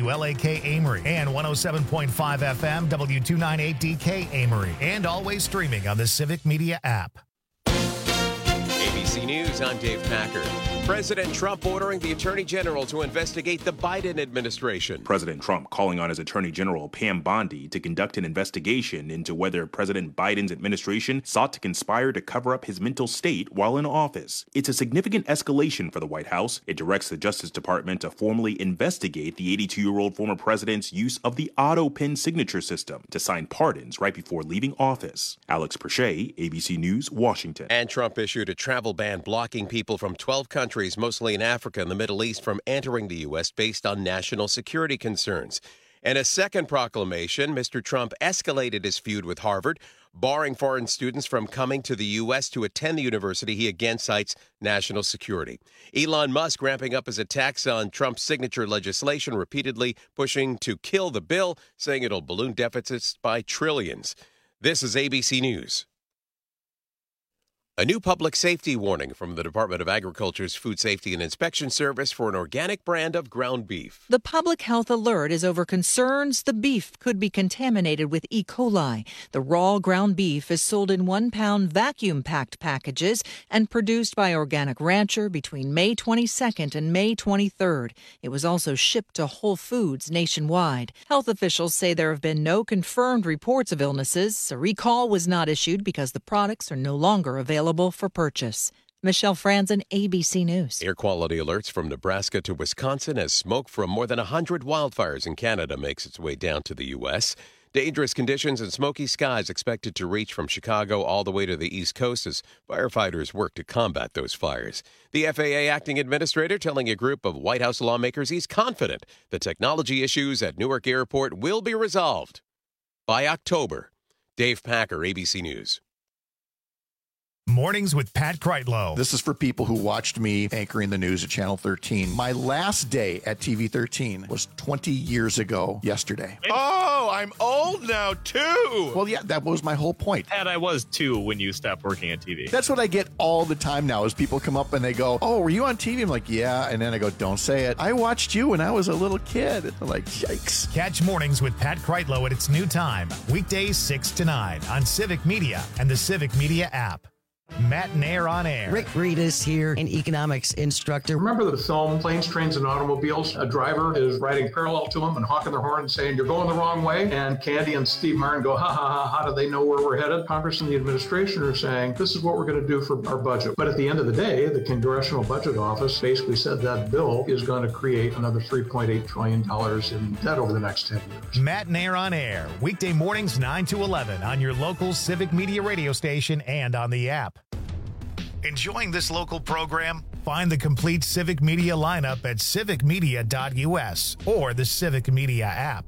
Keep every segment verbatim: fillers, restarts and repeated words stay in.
W L A K Amory and one oh seven point five F M W two ninety-eight D K Amory, and always streaming on the Civic Media app. A B C News, I'm Dave Packer. President Trump ordering the Attorney General to investigate the Biden administration. President Trump calling on his Attorney General Pam Bondi to conduct an investigation into whether President Biden's administration sought to conspire to cover up his mental state while in office. It's a significant escalation for the White House. It directs the Justice Department to formally investigate the eighty-two-year-old former president's use of the auto pen signature system to sign pardons right before leaving office. Alex Perche, A B C News, Washington. And Trump issued a travel ban blocking people from twelve countries, mostly in Africa and the Middle East, from entering the U S based on national security concerns. In a second proclamation, Mister Trump escalated his feud with Harvard, barring foreign students from coming to the U S to attend the university he again cites national security. Elon Musk ramping up his attacks on Trump's signature legislation, repeatedly pushing to kill the bill, saying it'll balloon deficits by trillions. This is A B C News. A new public safety warning from the Department of Agriculture's Food Safety and Inspection Service for an organic brand of ground beef. The public health alert is over concerns the beef could be contaminated with E. coli. The raw ground beef is sold in one-pound vacuum-packed packages and produced by Organic Rancher between May twenty-second and May twenty-third. It was also shipped to Whole Foods nationwide. Health officials say there have been no confirmed reports of illnesses. A recall was not issued because the products are no longer available for purchase. Michelle Franzen, A B C News. Air quality alerts from Nebraska to Wisconsin as smoke from more than one hundred wildfires in Canada makes its way down to the U S. Dangerous conditions and smoky skies expected to reach from Chicago all the way to the East Coast as firefighters work to combat those fires. The F A A acting administrator telling a group of White House lawmakers he's confident the technology issues at Newark Airport will be resolved by October. Dave Packer, A B C News. Mornings with Pat Kreitlow. This is for people who watched me anchoring the news at Channel thirteen. My last day at T V thirteen was twenty years ago yesterday. Oh, I'm old now, too. Well, yeah, that was my whole point. And I was, too, when you stopped working at T V. That's what I get all the time now is people come up and they go, oh, were you on T V? I'm like, yeah. And then I go, don't say it. I watched you when I was a little kid. They're like, yikes. Catch Mornings with Pat Kreitlow at its new time, weekdays six to nine on Civic Media and the Civic Media app. Matt Nair on Air. Rick Reedus here, an economics instructor. Remember the film Planes, Trains, and Automobiles? A driver is riding parallel to him and honking their horn and saying, you're going the wrong way. And Candy and Steve Martin go, ha, ha, ha, how do they know where we're headed? Congress and the administration are saying, this is what we're going to do for our budget. But at the end of the day, the Congressional Budget Office basically said that bill is going to create another three point eight trillion dollars in debt over the next ten years. Matt Nair on Air, weekday mornings nine to eleven on your local Civic Media radio station and on the app. Enjoying this local program? Find the complete Civic Media lineup at civic media dot U S or the Civic Media app.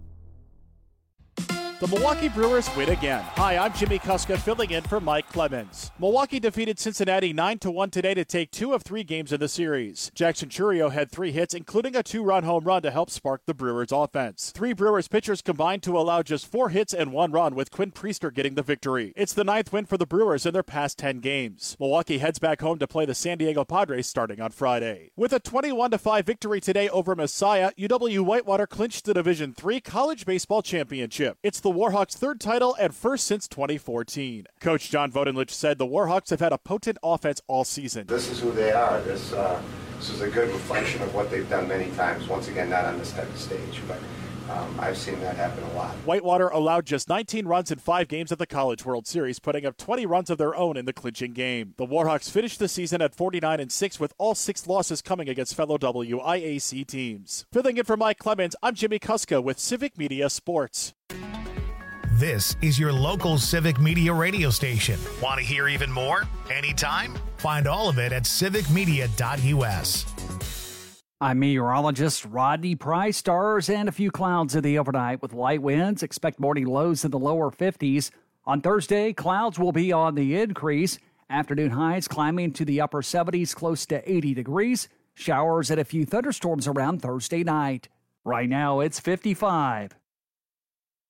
The Milwaukee Brewers win again. Hi, I'm Jimmy Kuska filling in for Mike Clemens. Milwaukee defeated Cincinnati nine to one today to take two of three games in the series. Jackson Chourio had three hits, including a two-run home run to help spark the Brewers' offense. Three Brewers pitchers combined to allow just four hits and one run, with Quinn Priester getting the victory. It's the ninth win for the Brewers in their past ten games. Milwaukee heads back home to play the San Diego Padres starting on Friday. With a twenty-one to five victory today over Messiah, U W-Whitewater clinched the Division three College Baseball Championship. It's the Warhawks' third title and first since twenty fourteen. Coach John Vodenlich said the Warhawks have had a potent offense all season. This is who they are. This uh, this is a good reflection of what they've done many times. Once again, not on this type of stage, but um, I've seen that happen a lot. Whitewater allowed just nineteen runs in five games at the College World Series, putting up twenty runs of their own in the clinching game. The Warhawks finished the season at forty-nine and six, with all six losses coming against fellow W I A C teams. Filling in for Mike Clemens, I'm Jimmy Kuska with Civic Media Sports. This is your local Civic Media radio station. Want to hear even more? Anytime? Find all of it at civic media dot U S. I'm meteorologist Rodney Price. Stars and a few clouds in the overnight with light winds. Expect morning lows in the lower fifties. On Thursday, clouds will be on the increase. Afternoon highs climbing to the upper seventies, close to eighty degrees. Showers and a few thunderstorms around Thursday night. Right now, it's fifty-five.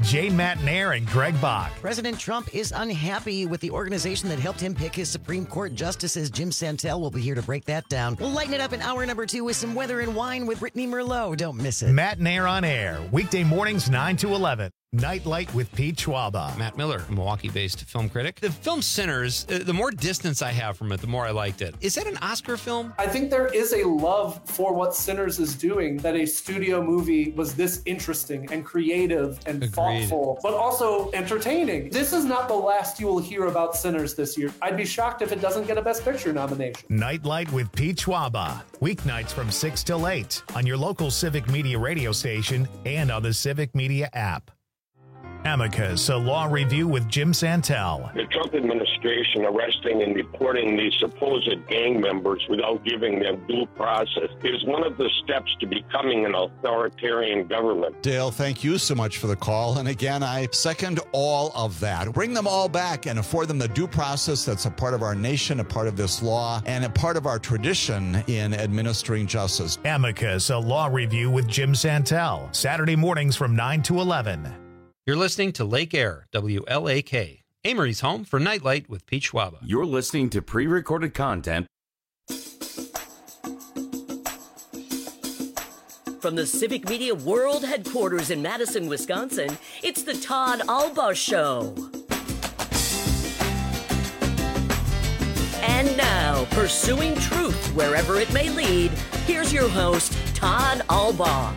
Jane Matnair and Greg Bach. President Trump is unhappy with the organization that helped him pick his Supreme Court justices. Jim Santel will be here to break that down. We'll lighten it up in hour number two with some weather and wine with Brittany Merlot. Don't miss it. Matnair on Air, weekday mornings nine to eleven. Nightlight with Pete Schwaba. Matt Miller, Milwaukee-based film critic. The film Sinners, uh, the more distance I have from it, the more I liked it. Is that an Oscar film? I think there is a love for what Sinners is doing, that a studio movie was this interesting and creative and Agreed. thoughtful, but also entertaining. This is not the last you will hear about Sinners this year. I'd be shocked if it doesn't get a Best Picture nomination. Nightlight with Pete Schwaba. Weeknights from six till eight on your local Civic Media radio station and on the Civic Media app. Amicus, a law review with Jim Santel. The Trump administration arresting and deporting these supposed gang members without giving them due process is one of the steps to becoming an authoritarian government. Dale, thank you so much for the call. And again, I second all of that. Bring them all back and afford them the due process that's a part of our nation, a part of this law, and a part of our tradition in administering justice. Amicus, a law review with Jim Santel. Saturday mornings from nine to eleven. You're listening to Lake Air, W L A K, Amory's home for Nightlight with Pete Schwaba. You're listening to pre-recorded content. From the Civic Media World Headquarters in Madison, Wisconsin, it's the Todd Alba Show. And now, pursuing truth wherever it may lead, here's your host, Todd Alba.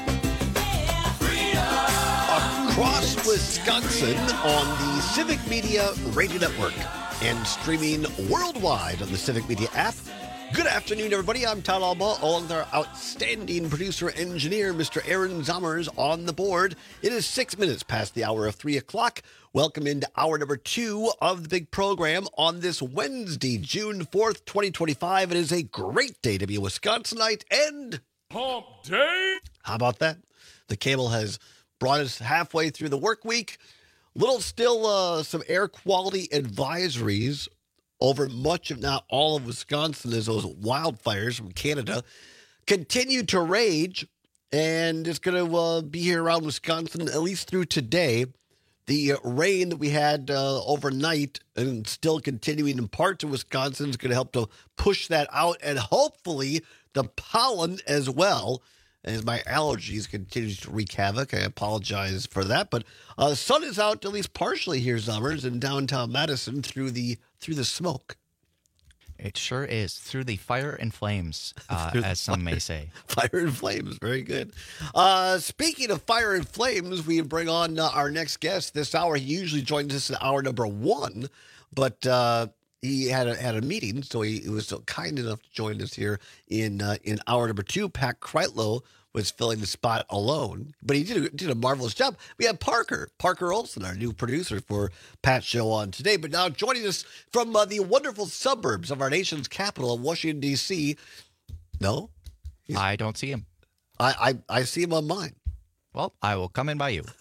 Across Wisconsin on the Civic Media Radio Network and streaming worldwide on the Civic Media app. Good afternoon, everybody. I'm Todd Alba, along with our outstanding producer-engineer, Mister Aaron Zommers, on the board. It is six minutes past the hour of three o'clock. Welcome into hour number two of the big program on this Wednesday, June fourth, twenty twenty-five. It is a great day to be a Wisconsinite and... Hump Day! How about that? The cable has brought us halfway through the work week. Little still uh, some air quality advisories over much, if not all, of Wisconsin as those wildfires from Canada continue to rage. And it's going to uh, be here around Wisconsin at least through today. The uh, rain that we had uh, overnight and still continuing in parts of Wisconsin is going to help to push that out, and hopefully the pollen as well. As my allergies continue to wreak havoc. I apologize for that. But uh, the sun is out at least partially here, Zommers, in downtown Madison through the through the smoke. It sure is. Through the fire and flames, uh, as some may say. Fire and flames. Very good. Uh, speaking of fire and flames, we bring on uh, our next guest this hour. He usually joins us in hour number one, but uh, he had a, had a meeting, so he, he was so kind enough to join us here in uh, in hour number two. Pat Kreitlow was filling the spot alone, but he did a, did a marvelous job. We had Parker, Parker Olson, our new producer for Pat's show on today, but now joining us from uh, the wonderful suburbs of our nation's capital, Washington, D C. No? He's, I don't see him. I, I, I see him on mine. Well, I will come in by you.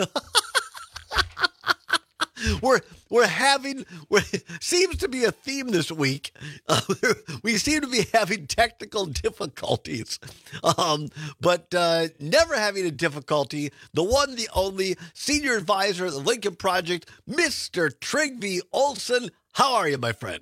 We're we're having we're, seems to be a theme this week. Uh, we seem to be having technical difficulties, um, but uh, never having a difficulty. The one, the only senior advisor at the Lincoln Project, Mister Trygve Olson. How are you, my friend?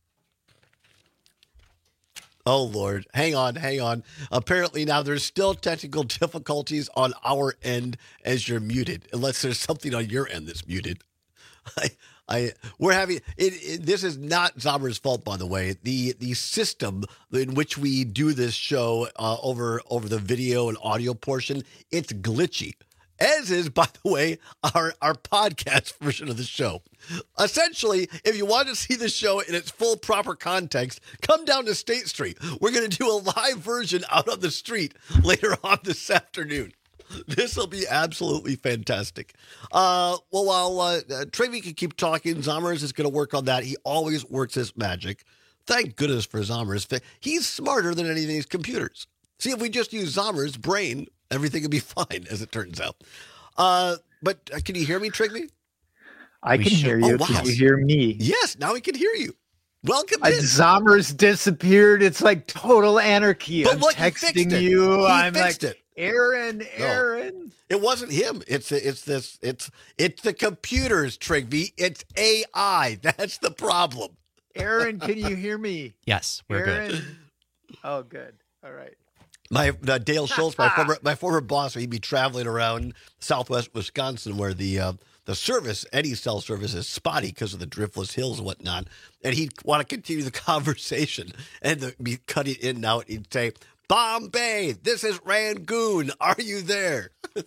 Oh, Lord. Hang on, hang on. Apparently now there's still technical difficulties on our end as you're muted, unless there's something on your end that's muted. I, I, we're having it, it. This is not Zommer's fault, by the way. The the system in which we do this show uh, over over the video and audio portion, it's glitchy. As is, by the way, our our podcast version of the show. Essentially, if you want to see the show in its full proper context, come down to State Street. We're going to do a live version out on the street later on this afternoon. This will be absolutely fantastic. Uh, well, while uh, uh, Trygve can keep talking, Zommers is going to work on that. He always works his magic. Thank goodness for Zommers. He's smarter than any of these computers. See, if we just use Zommers' brain, everything would be fine, as it turns out. Uh, but uh, can you hear me, Trygve? I we can should. hear you. Oh, wow. Can you hear me? Yes, now we can hear you. Welcome uh, in. Zommers disappeared. It's like total anarchy. But I'm look, texting he you. He I'm fixed like, it. Aaron, Aaron. No. It wasn't him. It's it's this. It's it's the computers, Trigby. It's A I. That's the problem. Aaron, can you hear me? Yes, we're Aaron? good. Oh, good. All right. My uh, Dale Schultz, my former my former boss, he'd be traveling around Southwest Wisconsin, where the uh, the service, any cell service, is spotty because of the driftless hills and whatnot. And he'd want to continue the conversation and the, be cutting in and out. He'd say, "Bombay, this is Rangoon. Are you there?"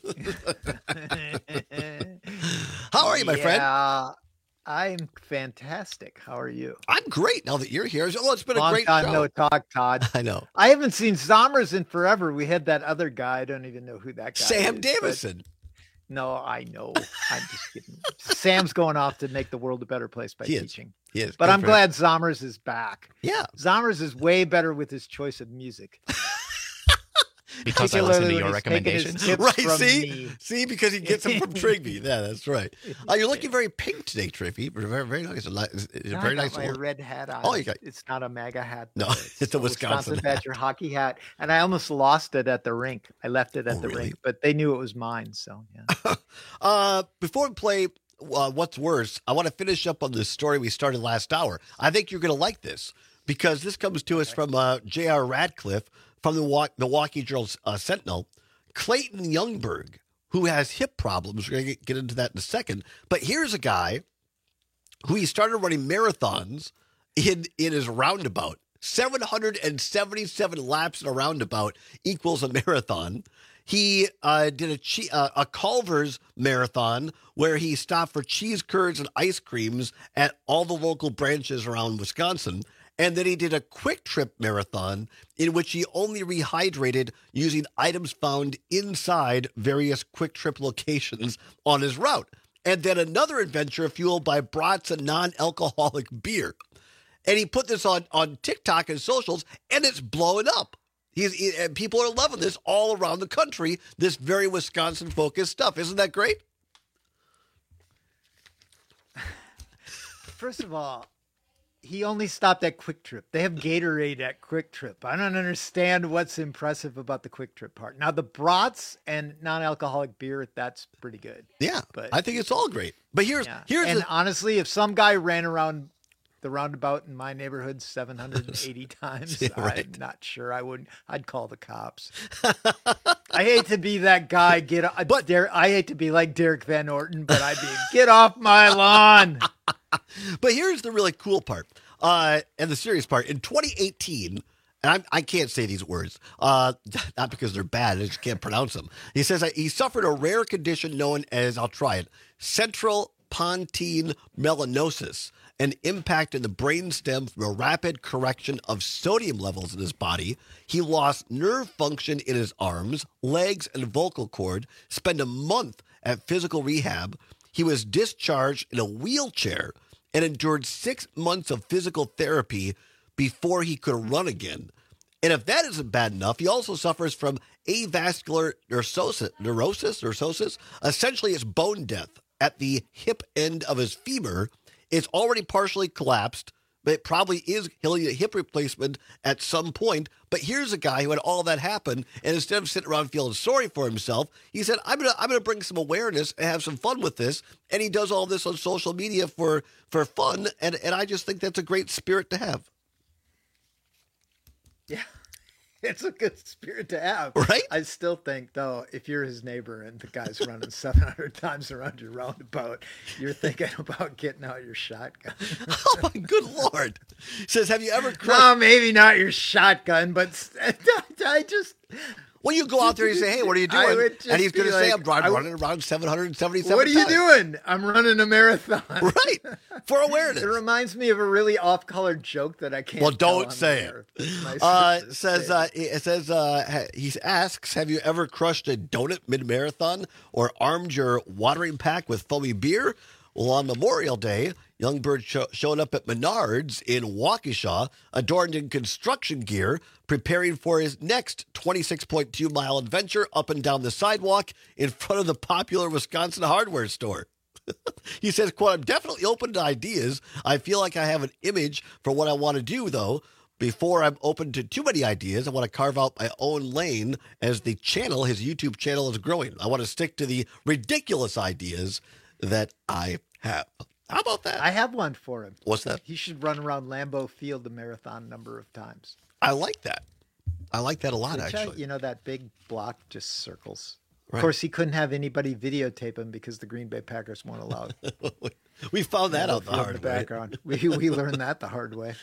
How are you, my yeah, friend? I'm fantastic. How are you? I'm great now that you're here. Well, it's been Long a great time show. no talk, Todd. I know. I haven't seen Zommers in forever. We had that other guy. I don't even know who that guy Sam is. Davison. No, I know. I'm just kidding. Sam's going off to make the world a better place by He is. teaching. He is. But Good I'm for glad Zommers is back. Yeah. Zommers is way better with his choice of music. Because I listened to Particularly when your he's taking his recommendations. tips Right, from see? me. See, because he gets them from Trigby. Yeah, that's right. Uh, you're looking very pink today, Trigby. Very, very nice. It's a No, very I got nice my one. red hat on. Oh, you got- It's not a MAGA hat. No, though. it's a Wisconsin hat. Badger hockey hat. And I almost lost it at the rink. I left it at Oh, the really? rink, but they knew it was mine. So, yeah. Uh, before we play uh, What's Worse, I want to finish up on the story we started last hour. I think you're going to like this because this comes to us from uh, J R Radcliffe from the Wa- Milwaukee Journal uh, Sentinel. Clayton Youngberg, who has hip problems. We're going to get into that in a second. But here's a guy who he started running marathons in, in his roundabout. seven hundred seventy-seven laps in a roundabout equals a marathon. He uh, did a, che- uh, a Culver's marathon where he stopped for cheese curds and ice creams at all the local branches around Wisconsin. And then he did a Quick Trip marathon in which he only rehydrated using items found inside various Quick Trip locations on his route. And then another adventure fueled by brats and non-alcoholic beer. And he put this on, on TikTok and socials, and it's blowing up. He's, he, and people are loving this all around the country, this very Wisconsin-focused stuff. Isn't that great? First of all, he only stopped at Quick Trip. They have Gatorade at Quick Trip. I don't understand what's impressive about the Quick Trip part. Now, the brats and non-alcoholic beer, that's pretty good. Yeah, but I think it's all great. But here's yeah. here's and the, honestly, if some guy ran around the roundabout in my neighborhood seven hundred eighty times, Yeah, right. I'm not sure I wouldn't. I'd call the cops. I hate to be that guy. Get but Der- I hate to be like Derek Van Orton, but I'd be get off my lawn. But here's the really cool part, uh, and the serious part. In twenty eighteen, and I'm, I can't say these words, uh, not because they're bad, I just can't pronounce them. He says that he suffered a rare condition known as, I'll try it, central pontine melanosis, an impact in the brainstem from a rapid correction of sodium levels in his body. He lost nerve function in his arms, legs, and vocal cord, spent a month at physical rehab. He was discharged in a wheelchair and endured six months of physical therapy before he could run again. And if that isn't bad enough, he also suffers from avascular neurosis, neurosis, neurosis. Essentially, it's bone death at the hip end of his femur. It's already partially collapsed, but it probably is, he'll need a hip replacement at some point. But here's a guy who had all that happen, and instead of sitting around feeling sorry for himself, he said, I'm gonna I'm gonna bring some awareness and have some fun with this. And he does all this on social media for for fun, and, and I just think that's a great spirit to have. Yeah, it's a good spirit to have. Right? I still think, though, if you're his neighbor and the guy's running seven hundred times around your roundabout, you're thinking about getting out your shotgun. Oh, my good Lord. Says, have you ever crushed... No, maybe not your shotgun, but I just... Well, you go out there and you say, hey, what are you I doing? would just And he's going to be say, like, I'm running, I- running around seven hundred seventy-seven What are you times. doing? I'm running a marathon. Right. For awareness. It reminds me of a really off-colored joke that I can't Well, tell don't on say the air. it. My Uh, sister says, said uh, it says, uh, ha- he asks, have you ever crushed a donut mid-marathon or armed your watering pack with foamy beer? Well, on Memorial Day, Youngberg sho- showed up at Menards in Waukesha, adorned in construction gear, preparing for his next twenty-six point two mile adventure up and down the sidewalk in front of the popular Wisconsin hardware store. He says, quote, I'm definitely open to ideas. I feel like I have an image for what I want to do, though. Before I'm open to too many ideas, I want to carve out my own lane as the channel, his YouTube channel, is growing. I want to stick to the ridiculous ideas that I have. How about that? I have one for him. What's that? He should run around Lambeau Field the marathon number of times. I like that. I like that a lot, Which actually. I, you know, that big block just circles. Right. Of course, he couldn't have anybody videotape him because the Green Bay Packers won't allow it. We found that out the Field in hard the way. background. We we learned that the hard way.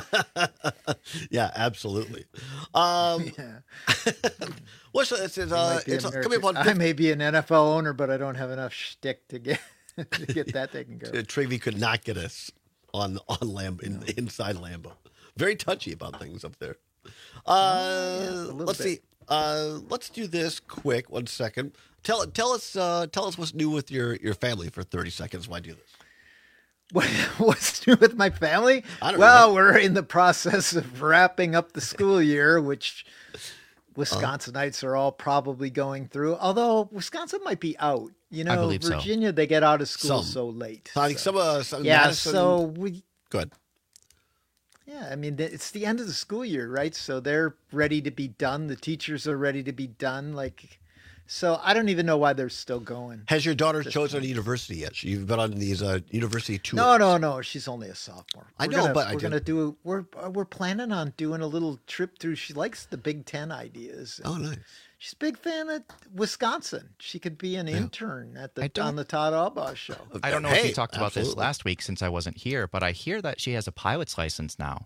Yeah, absolutely. Um, Yeah. What's the, it's, He uh, might be it's, America's- coming upon I may be an N F L owner, but I don't have enough shtick to get to get that taken care of. Trivy could not get us on on Lamb in, inside Lambeau. Very touchy about things up there. Uh, yeah, a little let's bit. see. Uh, let's do this quick. One second. Tell tell us uh, tell us what's new with your, your family for thirty seconds. Why do this? What, what's new with my family? I don't well, know. we're in the process of wrapping up the school year, which Wisconsinites are all probably going through. Although Wisconsin might be out. You I know, believe so. Virginia, they get out of school Some. so late. I think some uh, some Yeah, Madison, so we. good. Yeah, I mean, it's the end of the school year, right? So they're ready to be done. The teachers are ready to be done. Like, so I don't even know why they're still going. Has your daughter chosen a university yet? You've been on these uh, university tours. No, no, no. She's only a sophomore. I We're know, gonna, but I we're did- gonna do. We're we're planning on doing a little trip through. She likes the Big Ten ideas. Oh, nice. She's a big fan of Wisconsin. She could be an intern at I the don't- on the Todd Albaugh show. I don't know Hey, if you talked about this absolutely. last week since I wasn't here, but I hear that she has a pilot's license now.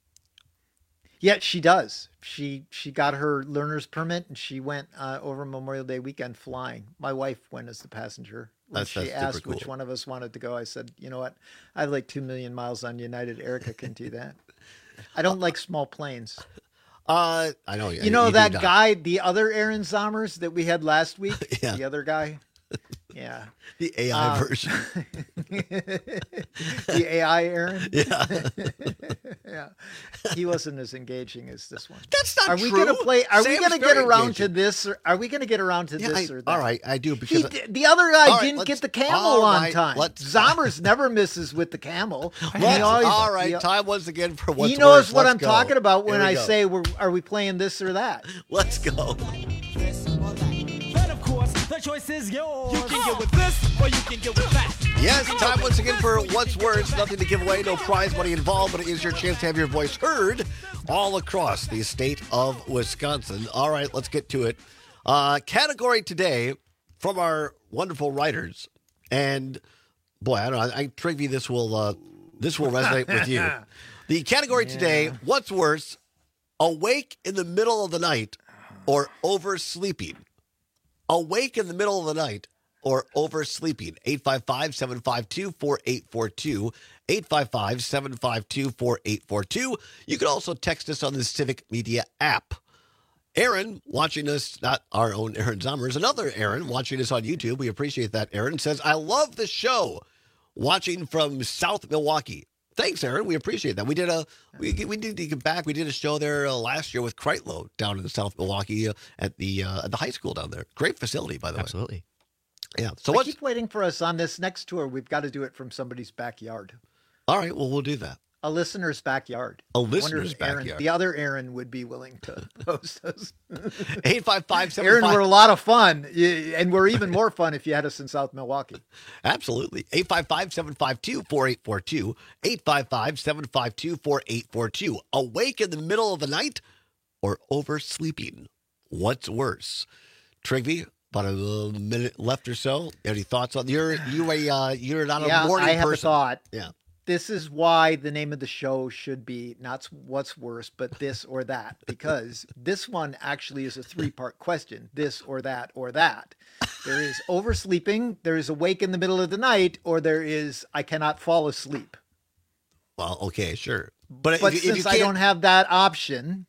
Yeah, she does. She she got her learner's permit and she went uh, over Memorial Day weekend flying. My wife went as the passenger. When That's- she that's super asked which cool. one of us wanted to go, I said, you know what? I have like two million miles on United. Erica can do that. I don't like small planes. Uh, I know. You know do that not. guy, the other Aaron Zommers that we had last week? Yeah. The other guy? Yeah. The A I Uh, version. The A I Aaron? Yeah. Yeah. He wasn't as engaging as this one. That's not Are we true. going to play? Are we Sam's going to get very around engaging. to this? Or are we going to get around to Yeah, this I- or that? all right, I do He because di- the other guy All right, didn't let's- get the camel all on right, time. let's- Zommers never misses with the camel. He Let's- always- all right, he- time once again for what's he knows worse. what Let's I'm go. talking about when Here we I go. say we're are we playing this or that? Let's go. And of course, the choice is yours. You can get with this or you can get with that. Yes, time once again for What's Words. Nothing to give away, no prize money involved, but it is your chance to have your voice heard all across the state of Wisconsin. All right, let's get to it. Uh, category today from our wonderful writers, and boy, I don't know. I Trigby, this will uh, this will resonate with you. The category today: What's worse, awake in the middle of the night or oversleeping? Awake in the middle of the night or oversleeping. eight five five, seven five two, four eight four two. eight five five, seven five two, four eight four two. You can also text us on the Civic Media app. Aaron, watching us, not our own Aaron Zommers, another Aaron watching us on YouTube. We appreciate that, Aaron. Says, I love the show. Watching from South Milwaukee. Thanks, Aaron. We appreciate that. We did a we we did get back. We did a show there uh, last year with Kreitlow down in South Milwaukee uh, at the uh, at the high school down there. Great facility, by the Absolutely. way. Yeah. So I what's keep waiting for us on this next tour. We've got to do it from somebody's backyard. all right? Well, we'll do that. A listener's backyard. A I wonder listener's if Aaron- backyard. The other Aaron would be willing to host us. eight five five, seven Aaron, five we're a lot of fun, y- and we're even more fun if you had us in South Milwaukee. Absolutely. eight five five, seven five two, four eight four two. eight five five, seven five two, four eight four two. Awake in the middle of the night or oversleeping? What's worse? Trigby, about a minute left or so. Any thoughts on you're you a uh, you're not yeah, a morning I have person. a thought. Yeah. This is why the name of the show should be not what's worse, but this or that, because this one actually is a three-part question, this or that or that. There is oversleeping, there is awake in the middle of the night, or there is I cannot fall asleep. Well, okay, sure. But, But if, you- if since you I can't, don't have that option,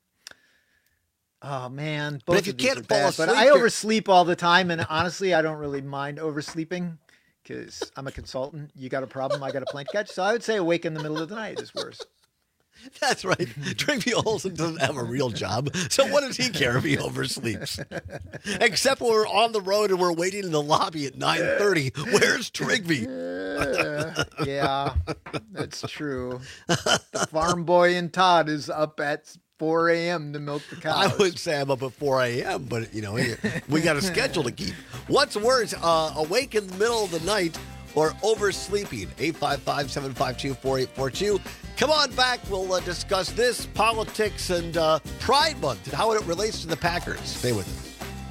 oh man, both But if you of these can't are fall bad. But asleep, I you're- oversleep all the time, and honestly, I don't really mind oversleeping because I'm a consultant. You got a problem, I got a plane to catch. So I would say awake in the middle of the night is worse. That's right. Trigby Olsen doesn't have a real job, so what does he care if he oversleeps? Except when we're on the road and we're waiting in the lobby at nine thirty. Where's Trigby? Uh, yeah, that's true. The farm boy in Todd is up at four a.m. to milk the cows. I wouldn't say I'm up at four a.m., but, you know, we got a schedule to keep. What's worse, uh, awake in the middle of the night or oversleeping? eight five five, seven five two, four eight four two. Come on back. We'll uh, discuss this, politics, and uh, Pride Month and how it relates to the Packers. Stay with us.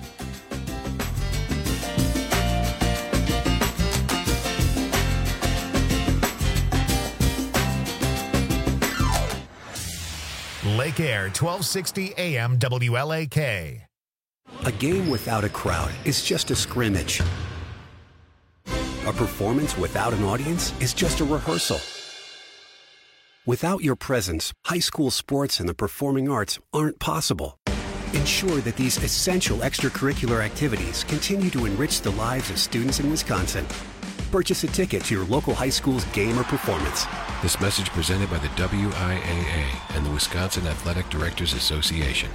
Lake Air, twelve sixty A M W L A K. A game without a crowd is just a scrimmage. A performance without an audience is just a rehearsal. Without your presence, high school sports and the performing arts aren't possible. Ensure that these essential extracurricular activities continue to enrich the lives of students in Wisconsin. Purchase a ticket to your local high school's game or performance. This message presented by the W I A A and the Wisconsin Athletic Directors Association.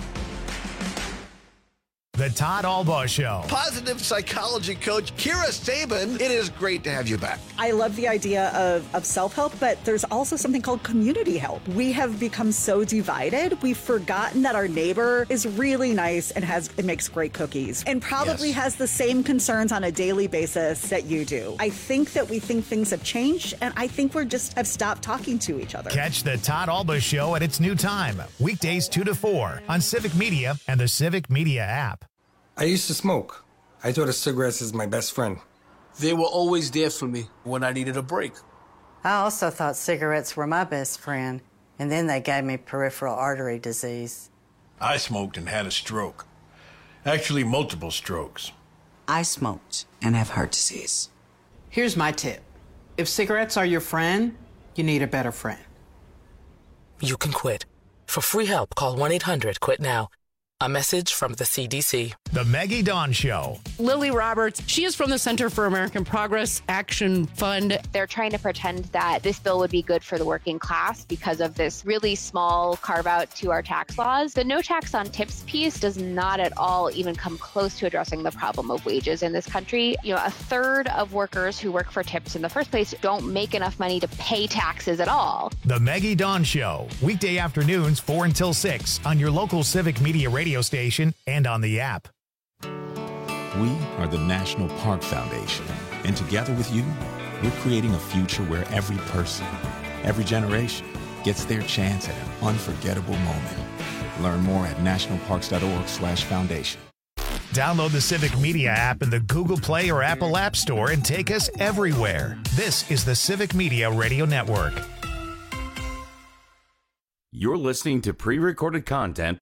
The Todd Albaugh Show. Positive psychology coach Kira Sabin, it is great to have you back. I love the idea of, of self-help, but there's also something called community help. We have become so divided, we've forgotten that our neighbor is really nice and has and makes great cookies and probably yes. has the same concerns on a daily basis that you do. I think that we think things have changed, and I think we're just have stopped talking to each other. Catch the Todd Albaugh Show at its new time, weekdays two to four on Civic Media and the Civic Media app. I used to smoke. I thought of cigarettes as my best friend. They were always there for me when I needed a break. I also thought cigarettes were my best friend, and then they gave me peripheral artery disease. I smoked and had a stroke. Actually, multiple strokes. I smoked and have heart disease. Here's my tip. If cigarettes are your friend, you need a better friend. You can quit. For free help, call one eight hundred quit now. A message from the C D C. The Maggie Dawn Show. Lily Roberts, she is from the Center for American Progress Action Fund. They're trying to pretend that this bill would be good for the working class because of this really small carve out to our tax laws. The no tax on tips piece does not at all even come close to addressing the problem of wages in this country. You know, a third of workers who work for tips in the first place don't make enough money to pay taxes at all. The Maggie Dawn Show. Weekday afternoons, four until six on your local Civic Media radio station and on the app. We are the National Park Foundation, and together with you, we're creating a future where every person, every generation gets their chance at an unforgettable moment. Learn more at nationalparks.org slash foundation. Download the Civic Media app in the Google Play or Apple App Store and take us everywhere. This is the Civic Media Radio Network. You're listening to pre-recorded content.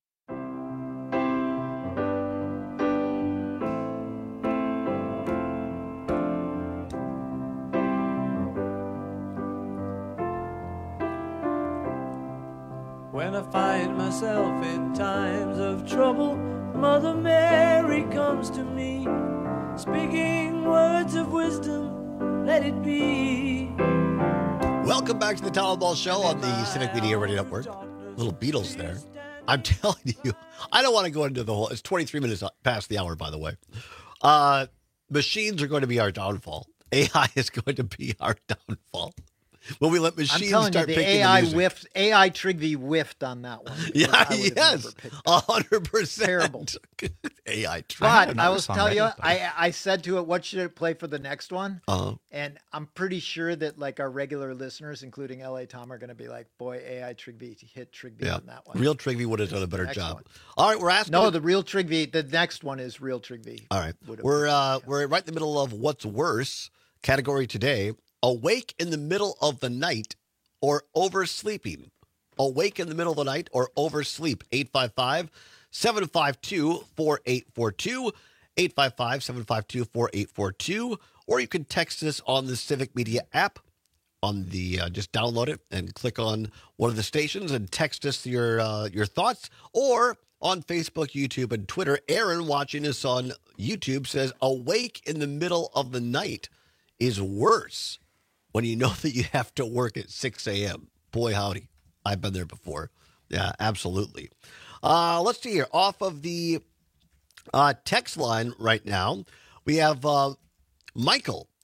When I find myself in times of trouble, Mother Mary comes to me, speaking words of wisdom, let it be. Welcome back to the Todd Albaugh Show on the Civic Media Radio Network. Little Beatles there. I'm telling you, I don't want to go into the whole, it's twenty-three minutes past the hour, by the way. Uh, machines are going to be our downfall. A I is going to be our downfall. When we let machines I'm telling start you, the picking A I the music. whiffed. A I Trigby whiffed on that one. Yeah, yes, a hundred percent terrible. A I Trigby. But I, I was telling you, I I said to it, what should it play for the next one? Uh-huh. And I'm pretty sure that like our regular listeners, including L A Tom, are going to be like, "Boy, A I Trigby hit Trigby Yeah, on that one." real Trigby would have done a better Next job. one. All right, we're asking. No, the real Trigby. The next one is real Trigby. All right, we're uh, we're right in the middle of what's worse category today: awake in the middle of the night or oversleeping. Awake in the middle of the night or oversleep. eight five five, seven five two, four eight four two, eight five five, seven five two, four eight four two, or you can text us on the Civic Media app. On the uh, just download it and click on one of the stations and text us your uh, your thoughts, or on Facebook, YouTube, and Twitter. Aaron, watching us on YouTube, says awake in the middle of the night is worse when you know that you have to work at six a.m. Boy, howdy. I've been there before. Yeah, absolutely. Uh, let's see here. Off of the uh, text line right now, we have uh, Michael,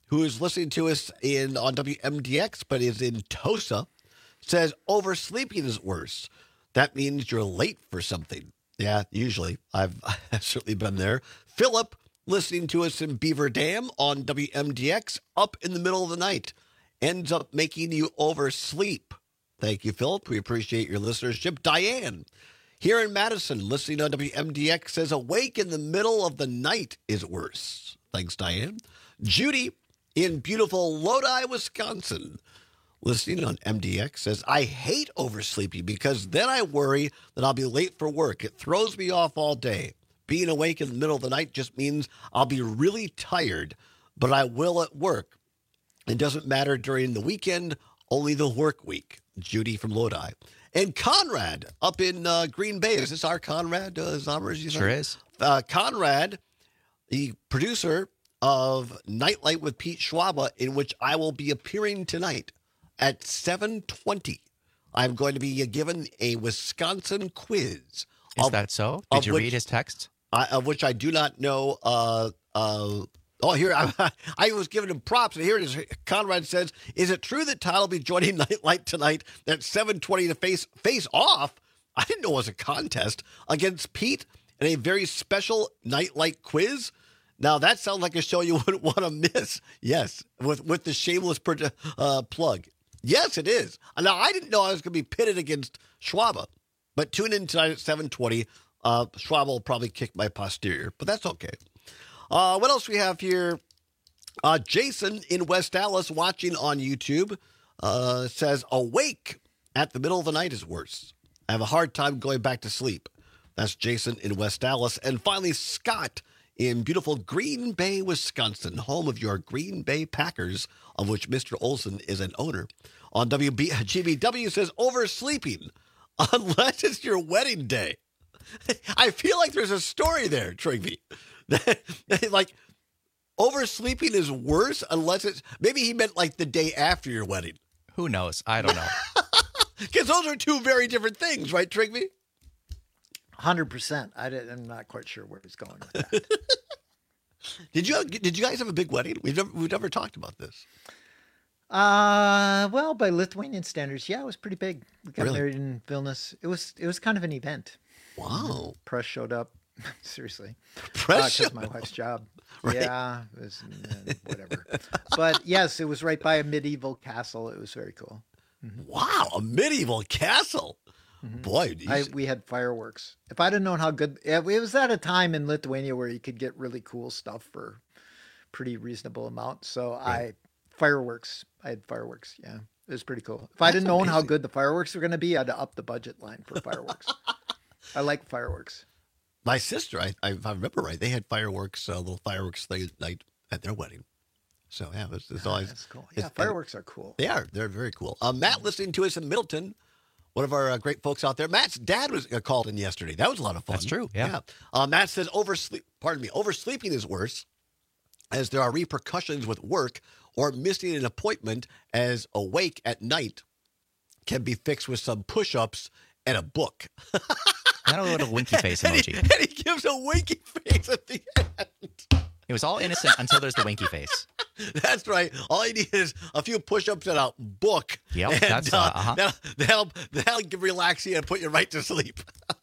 who is listening to us in on W M D X but is in Tosa, says oversleeping is worse. That means you're late for something. Yeah, usually. I've, I've certainly been there. Philip, listening to us in Beaver Dam on W M D X, up in the middle of the night, ends up making you oversleep. Thank you, Philip. We appreciate your listenership. Diane, here in Madison, listening on W M D X, says awake in the middle of the night is worse. Thanks, Diane. Judy, in beautiful Lodi, Wisconsin, listening on M D X, says, I hate oversleeping because then I worry that I'll be late for work. It throws me off all day. Being awake in the middle of the night just means I'll be really tired, but I will at work. It doesn't matter during the weekend, only the work week. Judy from Lodi. And Conrad up in uh, Green Bay. Is this our Conrad? Uh, Zombers, you Sure know? is. Uh, Conrad, the producer of Nightlight with Pete Schwaba, in which I will be appearing tonight at seven twenty. I'm going to be given a Wisconsin quiz. Is of, that so? Did you which, read his text? I, of which I do not know. Uh, uh, oh, here, I, I was giving him props, and here it is. Conrad says, is it true that Todd will be joining Nightlight tonight at seven twenty to face face off? I didn't know it was a contest against Pete in a very special Nightlight quiz. Now, that sounds like a show you wouldn't want to miss. Yes, with, with the shameless uh, plug. Yes, it is. Now, I didn't know I was going to be pitted against Schwaba, but tune in tonight at seven twenty. Uh, Schwaba will probably kick my posterior, but that's okay. Uh, what else we have here? Uh, Jason in West Dallas watching on YouTube uh, says, awake at the middle of the night is worse. I have a hard time going back to sleep. That's Jason in West Dallas. And finally, Scott in beautiful Green Bay, Wisconsin, home of your Green Bay Packers, of which Mister Olson is an owner. On W B G B W says, oversleeping, unless it's your wedding day. I feel like there's a story there, Trigby. Like, oversleeping is worse unless it's, maybe he meant like the day after your wedding. Who knows? I don't know. Because those are two very different things, right, Trigby? one hundred percent. I did, I'm not quite sure where he's going with that. Did you did you guys have a big wedding? We've never, we've never talked about this. Uh, well, by Lithuanian standards, yeah, it was pretty big. We got Really? married in Vilnius. It was it was kind of an event. Wow. Press showed up. Seriously. Press uh, showed my wife's job. Right. Yeah, it was uh, whatever. But yes, it was right by a medieval castle. It was very cool. Wow, a medieval castle. Boy, I, we had fireworks. If I'd have known how good it was at a time in Lithuania where you could get really cool stuff for pretty reasonable amount. So I fireworks. I had fireworks. Yeah, it was pretty cool. If I'd have known how good the fireworks were going to be, I'd have upped the budget line for fireworks. I like fireworks. My sister, I, I, if I remember right, they had fireworks, a little fireworks thing at night at their wedding. So yeah, it was, it's always That's cool. Yeah, it's- fireworks are cool. They are. They're very cool. Uh, Matt, listening to us in Middleton, one of our uh, great folks out there. Matt's dad was uh, called in yesterday. That was a lot of fun. That's true, yeah. Uh, Matt says oversleep. Pardon me. Oversleeping is worse, as there are repercussions with work or missing an appointment. As awake at night can be fixed with some push-ups and a book. Not a little winky face and, emoji. he, and he gives a winky face at the end. It was all innocent until there's the winky face. That's right. All you need is a few push-ups and a book. Yep, and, that's, uh, uh-huh. that'll, that'll, that'll relax you and put you right to sleep.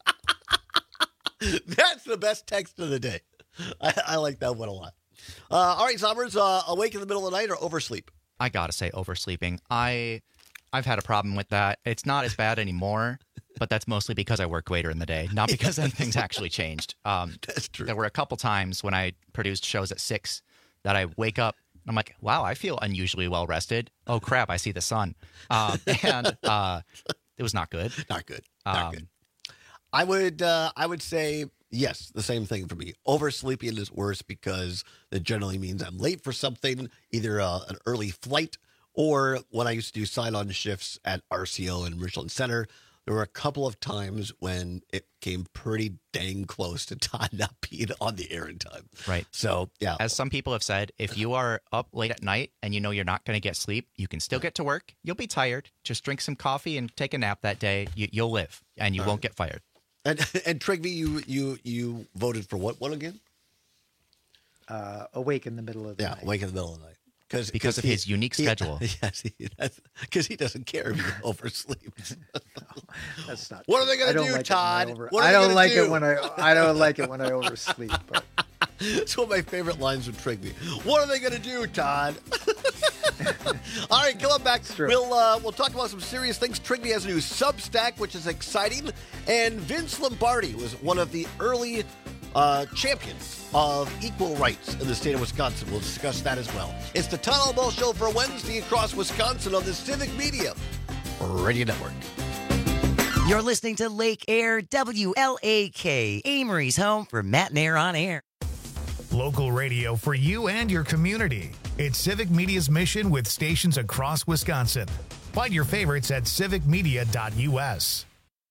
That's the best text of the day. I, I like that one a lot. Uh, all right, Sommers, uh, awake in the middle of the night or oversleep? I gotta say, oversleeping. I, I've had a problem with that. It's not as bad anymore, but that's mostly because I work later in the day, not because anything's actually changed. Um, that's true. There were a couple times when I produced shows at six that I wake up and I'm like, wow, I feel unusually well rested. Oh crap, I see the sun, um, and uh, it was not good. Not good. Not Um, good. I would uh, I would say yes, the same thing for me. Oversleeping is worse because that generally means I'm late for something, either uh, an early flight or when I used to do sign-on shifts at R C O and Richland Center. There were a couple of times when it came pretty dang close to Todd not being on the air in time. Right. So, yeah. As some people have said, if you are up late at night and you know you're not going to get sleep, you can still get to work. You'll be tired. Just drink some coffee and take a nap that day. You, you'll live, and you All won't right. get fired. And, and Trigby, you, you, you voted for what one again? Uh, awake in the middle of the Yeah, night. awake in the middle of the night. Cause, because cause of he, his unique he, schedule. Yes, because he doesn't care if he oversleeps. That's not. What are they going to do, like Todd? Over, what are I they don't gonna like do? it when I. I don't like it when I oversleep. But. It's one of my favorite lines from Trigby. What are they going to do, Todd? All right, come on back. We'll uh, we'll talk about some serious things. Trigby has a new Substack, which is exciting, and Vince Lombardi was one of the early uh, champions of equal rights in the state of Wisconsin. We'll discuss that as well. It's the Todd Ball Show for Wednesday across Wisconsin on the Civic Media Radio Network. You're listening to Lake Air W L A K, Amory's home for Matt and Air on Air. Local radio for you and your community. It's Civic Media's mission with stations across Wisconsin. Find your favorites at civic media dot u s.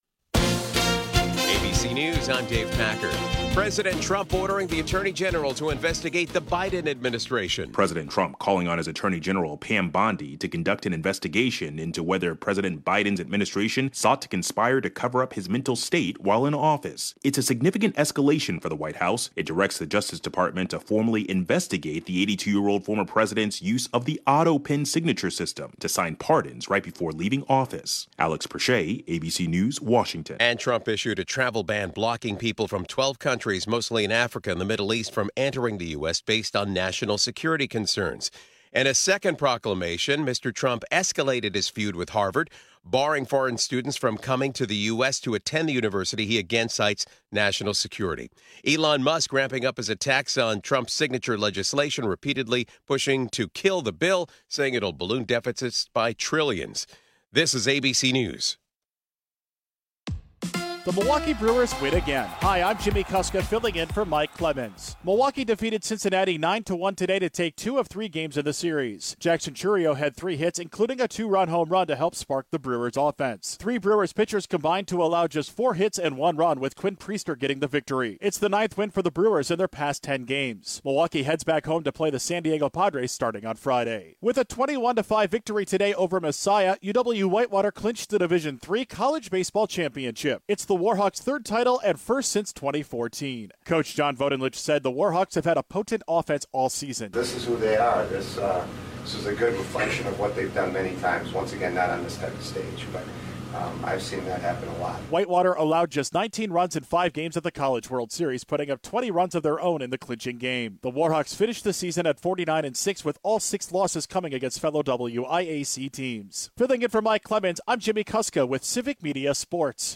A B C News, I'm Dave Packer. President Trump ordering the Attorney General to investigate the Biden administration. President Trump calling on his Attorney General Pam Bondi to conduct an investigation into whether President Biden's administration sought to conspire to cover up his mental state while in office. It's a significant escalation for the White House. It directs the Justice Department to formally investigate the eighty-two-year-old former president's use of the auto pen signature system to sign pardons right before leaving office. Alex Perche, A B C News, Washington. And Trump issued a travel ban blocking people from twelve countries, mostly in Africa and the Middle East, from entering the U S based on national security concerns. In a second proclamation, Mister Trump escalated his feud with Harvard, barring foreign students from coming to the U S to attend the university. He again cites national security. Elon Musk ramping up his attacks on Trump's signature legislation, repeatedly pushing to kill the bill, saying it'll balloon deficits by trillions. This is A B C News. The Milwaukee Brewers win again. Hi, I'm Jimmy Kuska, filling in for Mike Clemens. Milwaukee defeated Cincinnati nine to one today to take two of three games in the series. Jackson Chourio had three hits, including a two-run home run to help spark the Brewers' offense. Three Brewers pitchers combined to allow just four hits and one run, with Quinn Priester getting the victory. It's the ninth win for the Brewers in their past ten games. Milwaukee heads back home to play the San Diego Padres starting on Friday. With a twenty-one to five victory today over Messiah, U W-Whitewater clinched the Division three College Baseball Championship. It's the Warhawks' third title and first since twenty fourteen. Coach John Vodenlich said the Warhawks have had a potent offense all season. This is who they are. This uh, this is a good reflection of what they've done many times. Once again, not on this type of stage, but um, I've seen that happen a lot. Whitewater allowed just nineteen runs in five games at the College World Series, putting up twenty runs of their own in the clinching game. The Warhawks finished the season at forty-nine and six, with all six losses coming against fellow W I A C teams. Filling in for Mike Clemens, I'm Jimmy Kuska with Civic Media Sports.